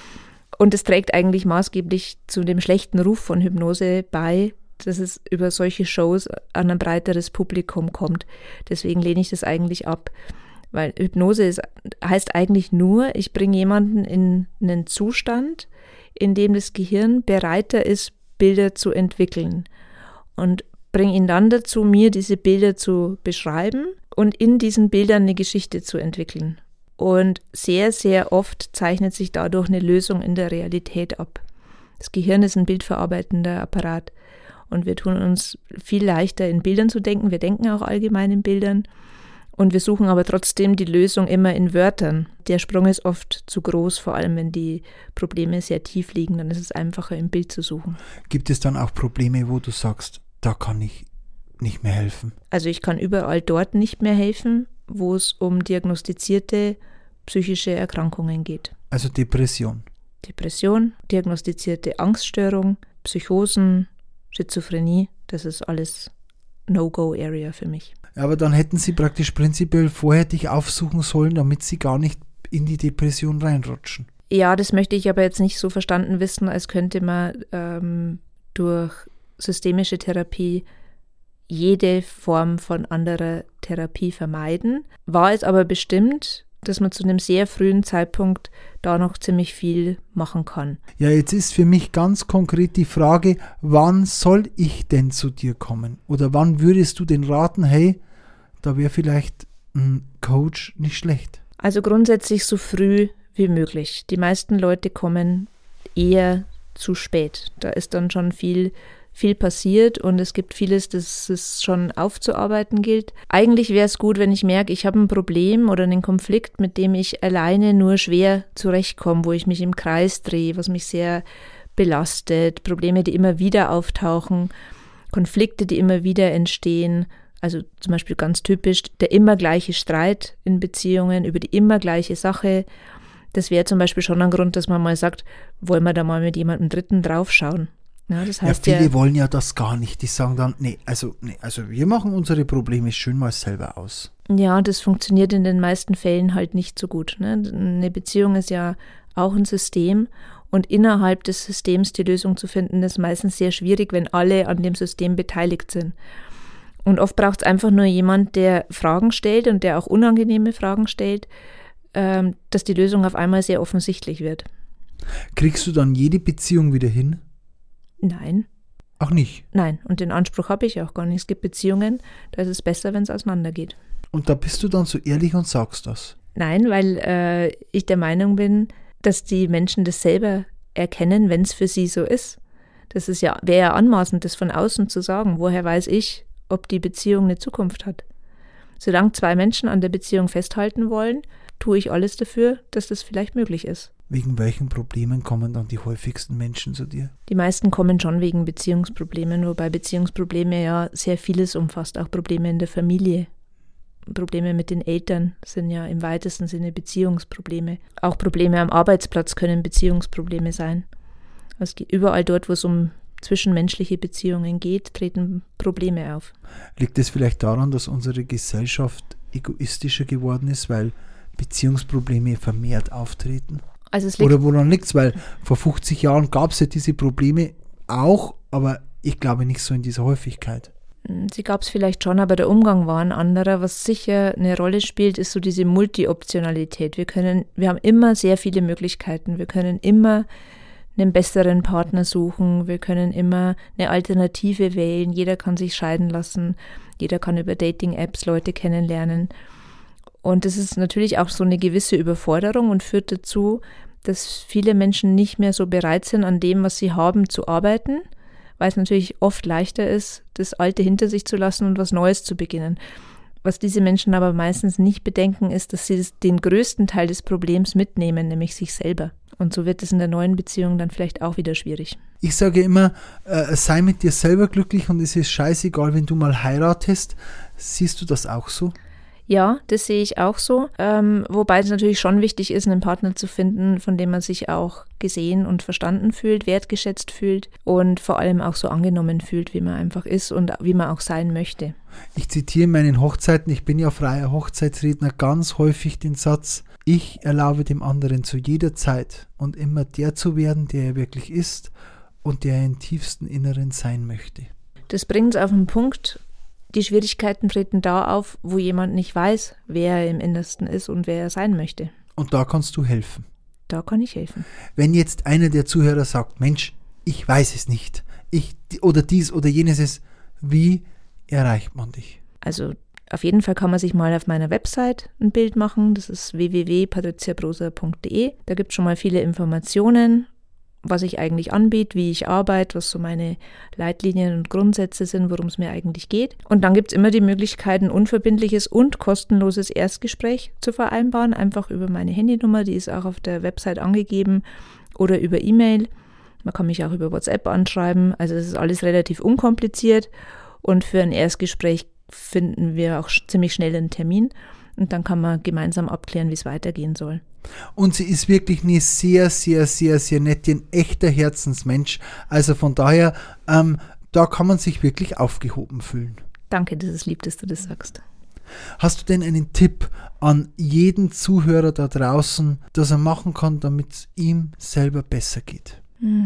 Speaker 2: Und es trägt eigentlich maßgeblich zu dem schlechten Ruf von Hypnose bei, dass es über solche Shows an ein breiteres Publikum kommt. Deswegen lehne ich das eigentlich ab. Weil Hypnose ist, heißt eigentlich nur, ich bringe jemanden in einen Zustand, in dem das Gehirn bereiter ist, Bilder zu entwickeln. Und bringe ihn dann dazu, mir diese Bilder zu beschreiben und in diesen Bildern eine Geschichte zu entwickeln. Und sehr, sehr oft zeichnet sich dadurch eine Lösung in der Realität ab. Das Gehirn ist ein bildverarbeitender Apparat. Und wir tun uns viel leichter, in Bildern zu denken. Wir denken auch allgemein in Bildern. Und wir suchen aber trotzdem die Lösung immer in Wörtern. Der Sprung ist oft zu groß, vor allem wenn die Probleme sehr tief liegen. Dann ist es einfacher, im Bild zu suchen.
Speaker 1: Gibt es dann auch Probleme, wo du sagst, da kann ich nicht mehr helfen?
Speaker 2: Also ich kann überall dort nicht mehr helfen, wo es um diagnostizierte psychische Erkrankungen geht.
Speaker 1: Also Depression?
Speaker 2: Depression, diagnostizierte Angststörung, Psychosen, Schizophrenie, das ist alles No-Go-Area für mich.
Speaker 1: Aber dann hätten sie praktisch prinzipiell vorher dich aufsuchen sollen, damit sie gar nicht in die Depression reinrutschen.
Speaker 2: Ja, das möchte ich aber jetzt nicht so verstanden wissen, als könnte man ähm, durch systemische Therapie jede Form von anderer Therapie vermeiden. War es aber bestimmt, dass man zu einem sehr frühen Zeitpunkt da noch ziemlich viel machen kann.
Speaker 1: Ja, jetzt ist für mich ganz konkret die Frage, wann soll ich denn zu dir kommen? Oder wann würdest du denn raten, hey, da wäre vielleicht ein Coach nicht schlecht?
Speaker 2: Also grundsätzlich so früh wie möglich. Die meisten Leute kommen eher zu spät. Da ist dann schon viel, viel passiert und es gibt vieles, das es schon aufzuarbeiten gilt. Eigentlich wäre es gut, wenn ich merke, ich habe ein Problem oder einen Konflikt, mit dem ich alleine nur schwer zurechtkomme, wo ich mich im Kreis drehe, was mich sehr belastet, Probleme, die immer wieder auftauchen, Konflikte, die immer wieder entstehen. Also zum Beispiel ganz typisch der immer gleiche Streit in Beziehungen über die immer gleiche Sache. Das wäre zum Beispiel schon ein Grund, dass man mal sagt, wollen wir da mal mit jemandem Dritten draufschauen. Ja, das heißt
Speaker 1: ja, viele
Speaker 2: ja,
Speaker 1: wollen ja das gar nicht. Die sagen dann, nee, also, nee, also wir machen unsere Probleme schön mal selber aus.
Speaker 2: Ja, das funktioniert in den meisten Fällen halt nicht so gut. Ne? Eine Beziehung ist ja auch ein System und innerhalb des Systems die Lösung zu finden, ist meistens sehr schwierig, wenn alle an dem System beteiligt sind. Und oft braucht es einfach nur jemand, der Fragen stellt und der auch unangenehme Fragen stellt, ähm, dass die Lösung auf einmal sehr offensichtlich wird.
Speaker 1: Kriegst du dann jede Beziehung wieder hin?
Speaker 2: Nein.
Speaker 1: Auch nicht?
Speaker 2: Nein, und den Anspruch habe ich auch gar nicht. Es gibt Beziehungen, da ist es besser, wenn es auseinandergeht.
Speaker 1: Und da bist du dann so ehrlich und sagst das?
Speaker 2: Nein, weil äh, ich der Meinung bin, dass die Menschen das selber erkennen, wenn es für sie so ist. Das ist ja, wäre ja anmaßend, das von außen zu sagen. Woher weiß ich, ob die Beziehung eine Zukunft hat? Solange zwei Menschen an der Beziehung festhalten wollen, tue ich alles dafür, dass das vielleicht möglich ist.
Speaker 1: Wegen welchen Problemen kommen dann die häufigsten Menschen zu dir?
Speaker 2: Die meisten kommen schon wegen Beziehungsproblemen, wobei Beziehungsprobleme ja sehr vieles umfasst, auch Probleme in der Familie. Probleme mit den Eltern sind ja im weitesten Sinne Beziehungsprobleme. Auch Probleme am Arbeitsplatz können Beziehungsprobleme sein. Also überall dort, wo es um zwischenmenschliche Beziehungen geht, treten Probleme auf.
Speaker 1: Liegt es vielleicht daran, dass unsere Gesellschaft egoistischer geworden ist, weil Beziehungsprobleme vermehrt auftreten?
Speaker 2: Also es liegt
Speaker 1: Oder woran liegt es? Weil vor fünfzig Jahren gab es ja diese Probleme auch, aber ich glaube nicht so in dieser Häufigkeit.
Speaker 2: Sie gab es vielleicht schon, aber der Umgang war ein anderer. Was sicher eine Rolle spielt, ist so diese Multi-Optionalität. Wir können, wir haben immer sehr viele Möglichkeiten. Wir können immer einen besseren Partner suchen. Wir können immer eine Alternative wählen. Jeder kann sich scheiden lassen. Jeder kann über Dating-Apps Leute kennenlernen. Und das ist natürlich auch so eine gewisse Überforderung und führt dazu, dass viele Menschen nicht mehr so bereit sind, an dem, was sie haben, zu arbeiten, weil es natürlich oft leichter ist, das Alte hinter sich zu lassen und was Neues zu beginnen. Was diese Menschen aber meistens nicht bedenken, ist, dass sie das, den größten Teil des Problems mitnehmen, nämlich sich selber. Und so wird es in der neuen Beziehung dann vielleicht auch wieder schwierig.
Speaker 1: Ich sage immer, äh, sei mit dir selber glücklich und es ist scheißegal, wenn du mal heiratest. Siehst du das auch so?
Speaker 2: Ja, das sehe ich auch so. Ähm, wobei es natürlich schon wichtig ist, einen Partner zu finden, von dem man sich auch gesehen und verstanden fühlt, wertgeschätzt fühlt und vor allem auch so angenommen fühlt, wie man einfach ist und wie man auch sein möchte.
Speaker 1: Ich zitiere in meinen Hochzeiten, ich bin ja freier Hochzeitsredner, ganz häufig den Satz: Ich erlaube dem anderen zu jeder Zeit und immer der zu werden, der er wirklich ist und der er im tiefsten Inneren sein möchte.
Speaker 2: Das bringt es auf den Punkt. Die Schwierigkeiten treten da auf, wo jemand nicht weiß, wer er im Innersten ist und wer er sein möchte.
Speaker 1: Und da kannst du helfen.
Speaker 2: Da kann ich helfen.
Speaker 1: Wenn jetzt einer der Zuhörer sagt, Mensch, ich weiß es nicht, ich oder dies oder jenes ist, wie erreicht man dich?
Speaker 2: Also auf jeden Fall kann man sich mal auf meiner Website ein Bild machen. Das ist w w w punkt patricia broser punkt d e. Da gibt es schon mal viele Informationen, was ich eigentlich anbiete, wie ich arbeite, was so meine Leitlinien und Grundsätze sind, worum es mir eigentlich geht. Und dann gibt es immer die Möglichkeit, ein unverbindliches und kostenloses Erstgespräch zu vereinbaren, einfach über meine Handynummer, die ist auch auf der Website angegeben, oder über E-Mail. Man kann mich auch über WhatsApp anschreiben, also das ist alles relativ unkompliziert und für ein Erstgespräch finden wir auch ziemlich schnell einen Termin und dann kann man gemeinsam abklären, wie es weitergehen soll.
Speaker 1: Und sie ist wirklich eine sehr, sehr, sehr, sehr nette, ein echter Herzensmensch. Also von daher, ähm, da kann man sich wirklich aufgehoben fühlen.
Speaker 2: Danke, das ist lieb, dass du das sagst.
Speaker 1: Hast du denn einen Tipp an jeden Zuhörer da draußen, dass er machen kann, damit es ihm selber besser geht?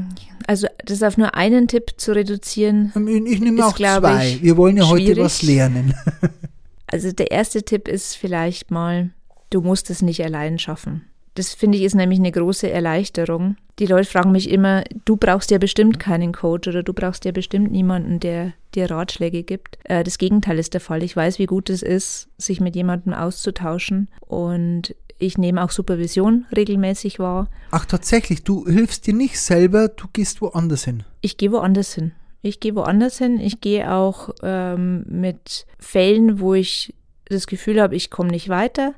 Speaker 2: Also das auf nur einen Tipp zu reduzieren,
Speaker 1: ich nehme
Speaker 2: ist,
Speaker 1: auch zwei.
Speaker 2: Ich,
Speaker 1: Wir wollen ja
Speaker 2: schwierig.
Speaker 1: heute was lernen.
Speaker 2: Also der erste Tipp ist vielleicht mal, du musst es nicht allein schaffen. Das finde ich ist nämlich eine große Erleichterung. Die Leute fragen mich immer, du brauchst ja bestimmt keinen Coach oder du brauchst ja bestimmt niemanden, der dir Ratschläge gibt. Äh, das Gegenteil ist der Fall. Ich weiß, wie gut es ist, sich mit jemandem auszutauschen und ich nehme auch Supervision regelmäßig wahr.
Speaker 1: Ach tatsächlich, du hilfst dir nicht selber, du gehst woanders hin.
Speaker 2: Ich gehe woanders hin. Ich gehe woanders hin. Ich gehe auch ähm, mit Fällen, wo ich das Gefühl habe, ich komme nicht weiter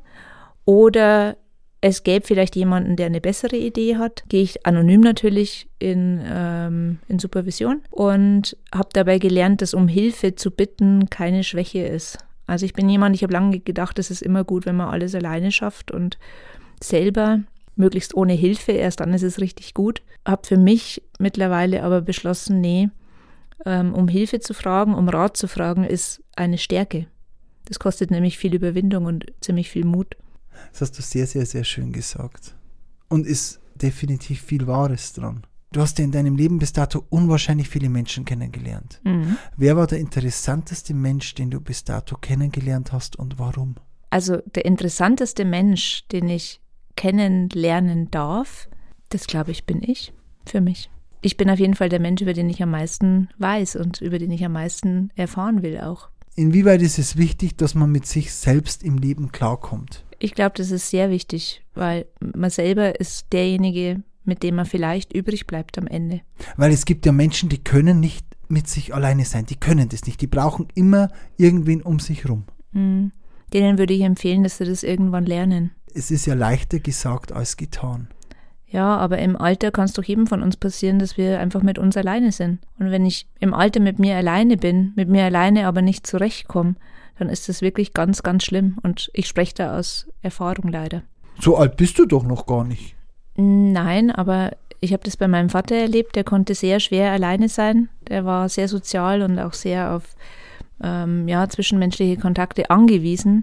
Speaker 2: oder es gäbe vielleicht jemanden, der eine bessere Idee hat, gehe ich anonym natürlich in, ähm, in Supervision und habe dabei gelernt, dass um Hilfe zu bitten keine Schwäche ist. Also ich bin jemand, ich habe lange gedacht, es ist immer gut, wenn man alles alleine schafft und selber, möglichst ohne Hilfe, erst dann ist es richtig gut. Habe für mich mittlerweile aber beschlossen, nee, ähm, um Hilfe zu fragen, um Rat zu fragen, ist eine Stärke. Das kostet nämlich viel Überwindung und ziemlich viel Mut.
Speaker 1: Das hast du sehr, sehr, sehr schön gesagt. Und ist definitiv viel Wahres dran. Du hast ja in deinem Leben bis dato unwahrscheinlich viele Menschen kennengelernt. Mhm. Wer war der interessanteste Mensch, den du bis dato kennengelernt hast und warum?
Speaker 2: Also der interessanteste Mensch, den ich kennenlernen darf, das glaube ich, bin ich, für mich. Ich bin auf jeden Fall der Mensch, über den ich am meisten weiß und über den ich am meisten erfahren will auch.
Speaker 1: Inwieweit ist es wichtig, dass man mit sich selbst im Leben klarkommt?
Speaker 2: Ich glaube, das ist sehr wichtig, weil man selber ist derjenige, mit dem man vielleicht übrig bleibt am Ende.
Speaker 1: Weil es gibt ja Menschen, die können nicht mit sich alleine sein, die können das nicht, die brauchen immer irgendwen um sich rum.
Speaker 2: Mhm. Denen würde ich empfehlen, dass sie das irgendwann lernen.
Speaker 1: Es ist ja leichter gesagt als getan.
Speaker 2: Ja, aber im Alter kann es doch jedem von uns passieren, dass wir einfach mit uns alleine sind. Und wenn ich im Alter mit mir alleine bin, mit mir alleine aber nicht zurechtkomme, dann ist das wirklich ganz, ganz schlimm. Und ich spreche da aus Erfahrung leider.
Speaker 1: So alt bist du doch noch gar nicht.
Speaker 2: Nein, aber ich habe das bei meinem Vater erlebt. Der konnte sehr schwer alleine sein. Der war sehr sozial und auch sehr auf ähm, ja, zwischenmenschliche Kontakte angewiesen.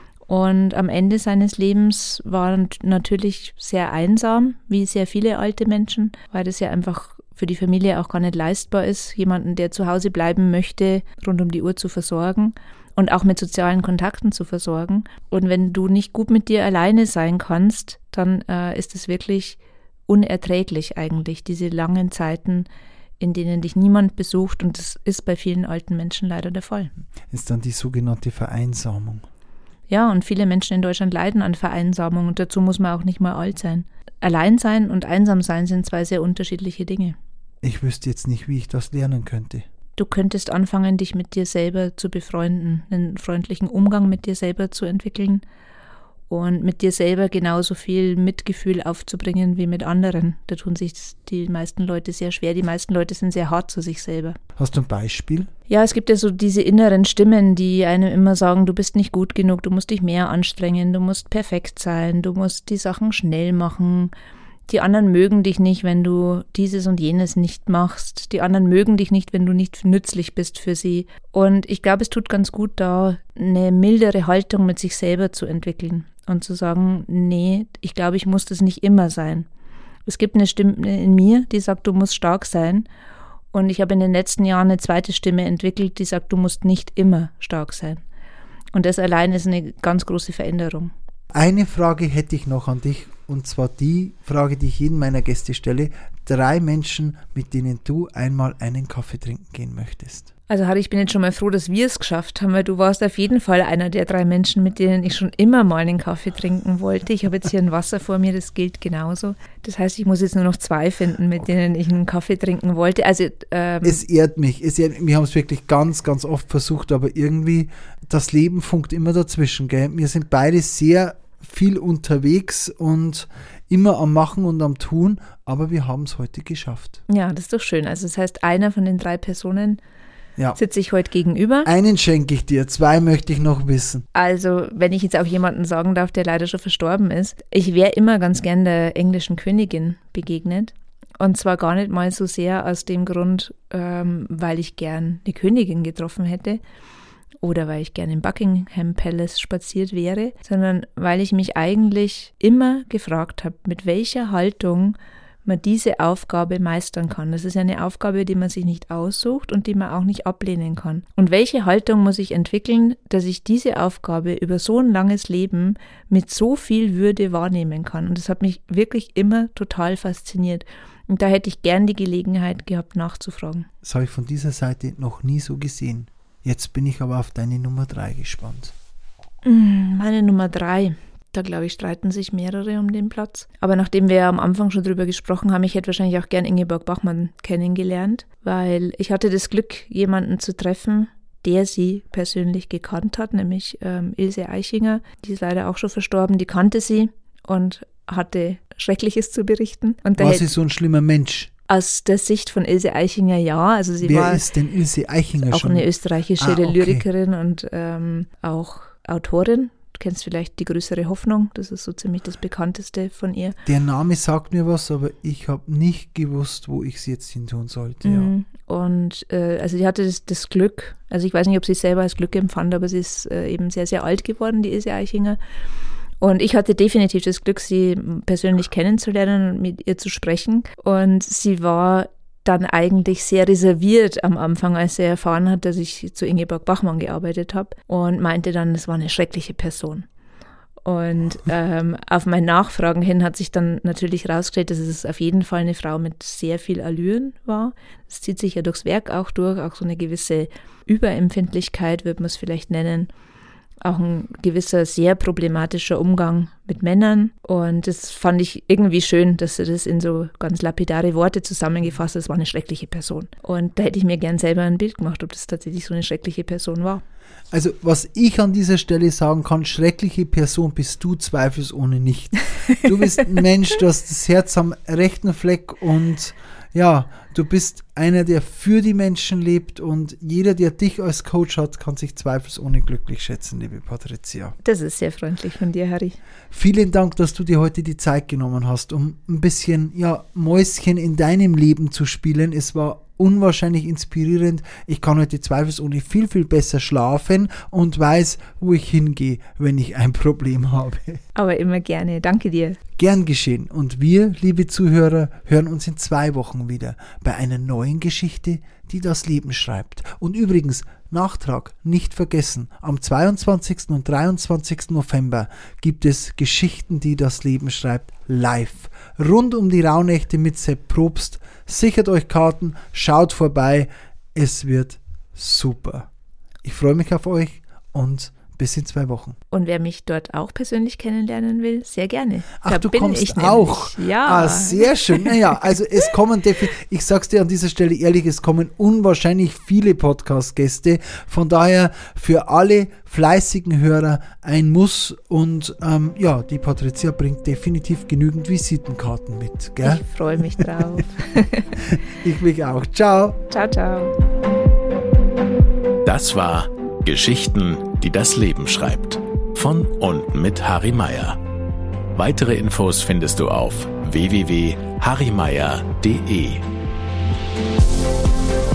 Speaker 2: Und am Ende seines Lebens war er natürlich sehr einsam, wie sehr viele alte Menschen, weil das ja einfach für die Familie auch gar nicht leistbar ist, jemanden, der zu Hause bleiben möchte, rund um die Uhr zu versorgen und auch mit sozialen Kontakten zu versorgen. Und wenn du nicht gut mit dir alleine sein kannst, dann äh, ist es wirklich unerträglich eigentlich, diese langen Zeiten, in denen dich niemand besucht. Und das ist bei vielen alten Menschen leider der Fall.
Speaker 1: Ist dann die sogenannte Vereinsamung.
Speaker 2: Ja, und viele Menschen in Deutschland leiden an Vereinsamung und dazu muss man auch nicht mal alt sein. Allein sein und einsam sein sind zwei sehr unterschiedliche Dinge.
Speaker 1: Ich wüsste jetzt nicht, wie ich das lernen könnte.
Speaker 2: Du könntest anfangen, dich mit dir selber zu befreunden, einen freundlichen Umgang mit dir selber zu entwickeln und mit dir selber genauso viel Mitgefühl aufzubringen wie mit anderen. Da tun sich die meisten Leute sehr schwer. Die meisten Leute sind sehr hart zu sich selber.
Speaker 1: Hast du ein Beispiel?
Speaker 2: Ja, es gibt ja so diese inneren Stimmen, die einem immer sagen, du bist nicht gut genug, du musst dich mehr anstrengen, du musst perfekt sein, du musst die Sachen schnell machen. Die anderen mögen dich nicht, wenn du dieses und jenes nicht machst. Die anderen mögen dich nicht, wenn du nicht nützlich bist für sie. Und ich glaube, es tut ganz gut, da eine mildere Haltung mit sich selber zu entwickeln und zu sagen, nee, ich glaube, ich muss das nicht immer sein. Es gibt eine Stimme in mir, die sagt, du musst stark sein. Und ich habe in den letzten Jahren eine zweite Stimme entwickelt, die sagt, du musst nicht immer stark sein. Und das allein ist eine ganz große Veränderung.
Speaker 1: Eine Frage hätte ich noch an dich, und zwar die Frage, die ich jedem meiner Gäste stelle. Drei Menschen, mit denen du einmal einen Kaffee trinken gehen möchtest.
Speaker 2: Also Harry, ich bin jetzt schon mal froh, dass wir es geschafft haben, weil du warst auf jeden Fall einer der drei Menschen, mit denen ich schon immer mal einen Kaffee trinken wollte. Ich habe jetzt hier ein Wasser vor mir, das gilt genauso. Das heißt, ich muss jetzt nur noch zwei finden, mit denen ich einen Kaffee trinken wollte. Also ähm,
Speaker 1: Es ehrt mich. Es ehrt, wir haben es wirklich ganz, ganz oft versucht, aber irgendwie, das Leben funkt immer dazwischen. Gell? Wir sind beide sehr viel unterwegs und immer am Machen und am Tun, aber wir haben es heute geschafft.
Speaker 2: Ja, das ist doch schön. Also das heißt, einer von den drei Personen
Speaker 1: ja.
Speaker 2: sitze ich heute gegenüber.
Speaker 1: Einen schenke ich dir, zwei möchte ich noch wissen.
Speaker 2: Also, wenn ich jetzt auch jemanden sagen darf, der leider schon verstorben ist, ich wäre immer ganz gern der englischen Königin begegnet. Und zwar gar nicht mal so sehr aus dem Grund, ähm, weil ich gern die Königin getroffen hätte oder weil ich gern im Buckingham Palace spaziert wäre, sondern weil ich mich eigentlich immer gefragt habe, mit welcher Haltung man diese Aufgabe meistern kann. Das ist ja eine Aufgabe, die man sich nicht aussucht und die man auch nicht ablehnen kann. Und welche Haltung muss ich entwickeln, dass ich diese Aufgabe über so ein langes Leben mit so viel Würde wahrnehmen kann? Und das hat mich wirklich immer total fasziniert. Und da hätte ich gern die Gelegenheit gehabt, nachzufragen.
Speaker 1: Das habe ich von dieser Seite noch nie so gesehen. Jetzt bin ich aber auf deine Nummer drei gespannt.
Speaker 2: Meine Nummer drei. Da, glaube ich, streiten sich mehrere um den Platz. Aber nachdem wir am Anfang schon drüber gesprochen haben, ich hätte wahrscheinlich auch gern Ingeborg Bachmann kennengelernt, weil ich hatte das Glück, jemanden zu treffen, der sie persönlich gekannt hat, nämlich ähm, Ilse Aichinger. Die ist leider auch schon verstorben, die kannte sie und hatte Schreckliches zu berichten. Und
Speaker 1: war sie so ein schlimmer Mensch?
Speaker 2: Aus der Sicht von Ilse Aichinger, ja. Also sie
Speaker 1: Wer
Speaker 2: war
Speaker 1: ist denn Ilse Aichinger
Speaker 2: auch
Speaker 1: schon?
Speaker 2: eine österreichische
Speaker 1: ah, okay.
Speaker 2: Lyrikerin und ähm, auch Autorin. Du kennst vielleicht Die größere Hoffnung, das ist so ziemlich das bekannteste von ihr.
Speaker 1: Der Name sagt mir was, aber ich habe nicht gewusst, wo ich sie jetzt hin tun sollte.
Speaker 2: Mhm.
Speaker 1: Ja.
Speaker 2: Und äh, also sie hatte das, das Glück, also ich weiß nicht, ob sie es selber als Glück empfand, aber sie ist äh, eben sehr, sehr alt geworden, die Ilse Aichinger. Und ich hatte definitiv das Glück, sie persönlich kennenzulernen und mit ihr zu sprechen. Und sie war dann eigentlich sehr reserviert am Anfang, als sie erfahren hat, dass ich zu Ingeborg Bachmann gearbeitet habe und meinte dann, es war eine schreckliche Person. Und ähm, auf mein Nachfragen hin hat sich dann natürlich herausgestellt, dass es auf jeden Fall eine Frau mit sehr viel Allüren war. Das zieht sich ja durchs Werk auch durch, auch so eine gewisse Überempfindlichkeit, würde man es vielleicht nennen. Auch ein gewisser, sehr problematischer Umgang mit Männern. Und das fand ich irgendwie schön, dass sie das in so ganz lapidare Worte zusammengefasst hat. Es war eine schreckliche Person. Und da hätte ich mir gern selber ein Bild gemacht, ob das tatsächlich so eine schreckliche Person war.
Speaker 1: Also was ich an dieser Stelle sagen kann, schreckliche Person bist du zweifelsohne nicht. Du bist ein Mensch, du hast das Herz am rechten Fleck und ja, du bist einer, der für die Menschen lebt und jeder, der dich als Coach hat, kann sich zweifelsohne glücklich schätzen, liebe Patricia.
Speaker 2: Das ist sehr freundlich von dir, Harry.
Speaker 1: Vielen Dank, dass du dir heute die Zeit genommen hast, um ein bisschen ja, Mäuschen in deinem Leben zu spielen. Es war unwahrscheinlich inspirierend. Ich kann heute zweifelsohne viel, viel besser schlafen und weiß, wo ich hingehe, wenn ich ein Problem habe.
Speaker 2: Aber immer gerne. Danke dir.
Speaker 1: Gern geschehen. Und wir, liebe Zuhörer, hören uns in zwei Wochen wieder bei einer neuen Geschichte, die das Leben schreibt. Und übrigens, Nachtrag, nicht vergessen, am zweiundzwanzigsten und dreiundzwanzigsten November gibt es Geschichten, die das Leben schreibt, live. Rund um die Rauhnächte mit Sepp Probst. Sichert euch Karten, schaut vorbei. Es wird super. Ich freue mich auf euch und bis in zwei Wochen.
Speaker 2: Und wer mich dort auch persönlich kennenlernen will, sehr gerne.
Speaker 1: Ach,
Speaker 2: da
Speaker 1: du
Speaker 2: bin
Speaker 1: kommst
Speaker 2: ich
Speaker 1: auch?
Speaker 2: Ja.
Speaker 1: Ah, sehr schön. Naja, also es kommen definitiv, ich sag's dir an dieser Stelle ehrlich, es kommen unwahrscheinlich viele Podcast-Gäste. Von daher für alle fleißigen Hörer ein Muss. Und ähm, ja, die Patricia bringt definitiv genügend Visitenkarten mit. Gell?
Speaker 2: Ich freue mich drauf.
Speaker 1: Ich mich auch. Ciao.
Speaker 2: Ciao, ciao.
Speaker 3: Das war Geschichten, die das Leben schreibt. Von und mit Harry Meyer. Weitere Infos findest du auf w w w punkt harry meyer punkt d e.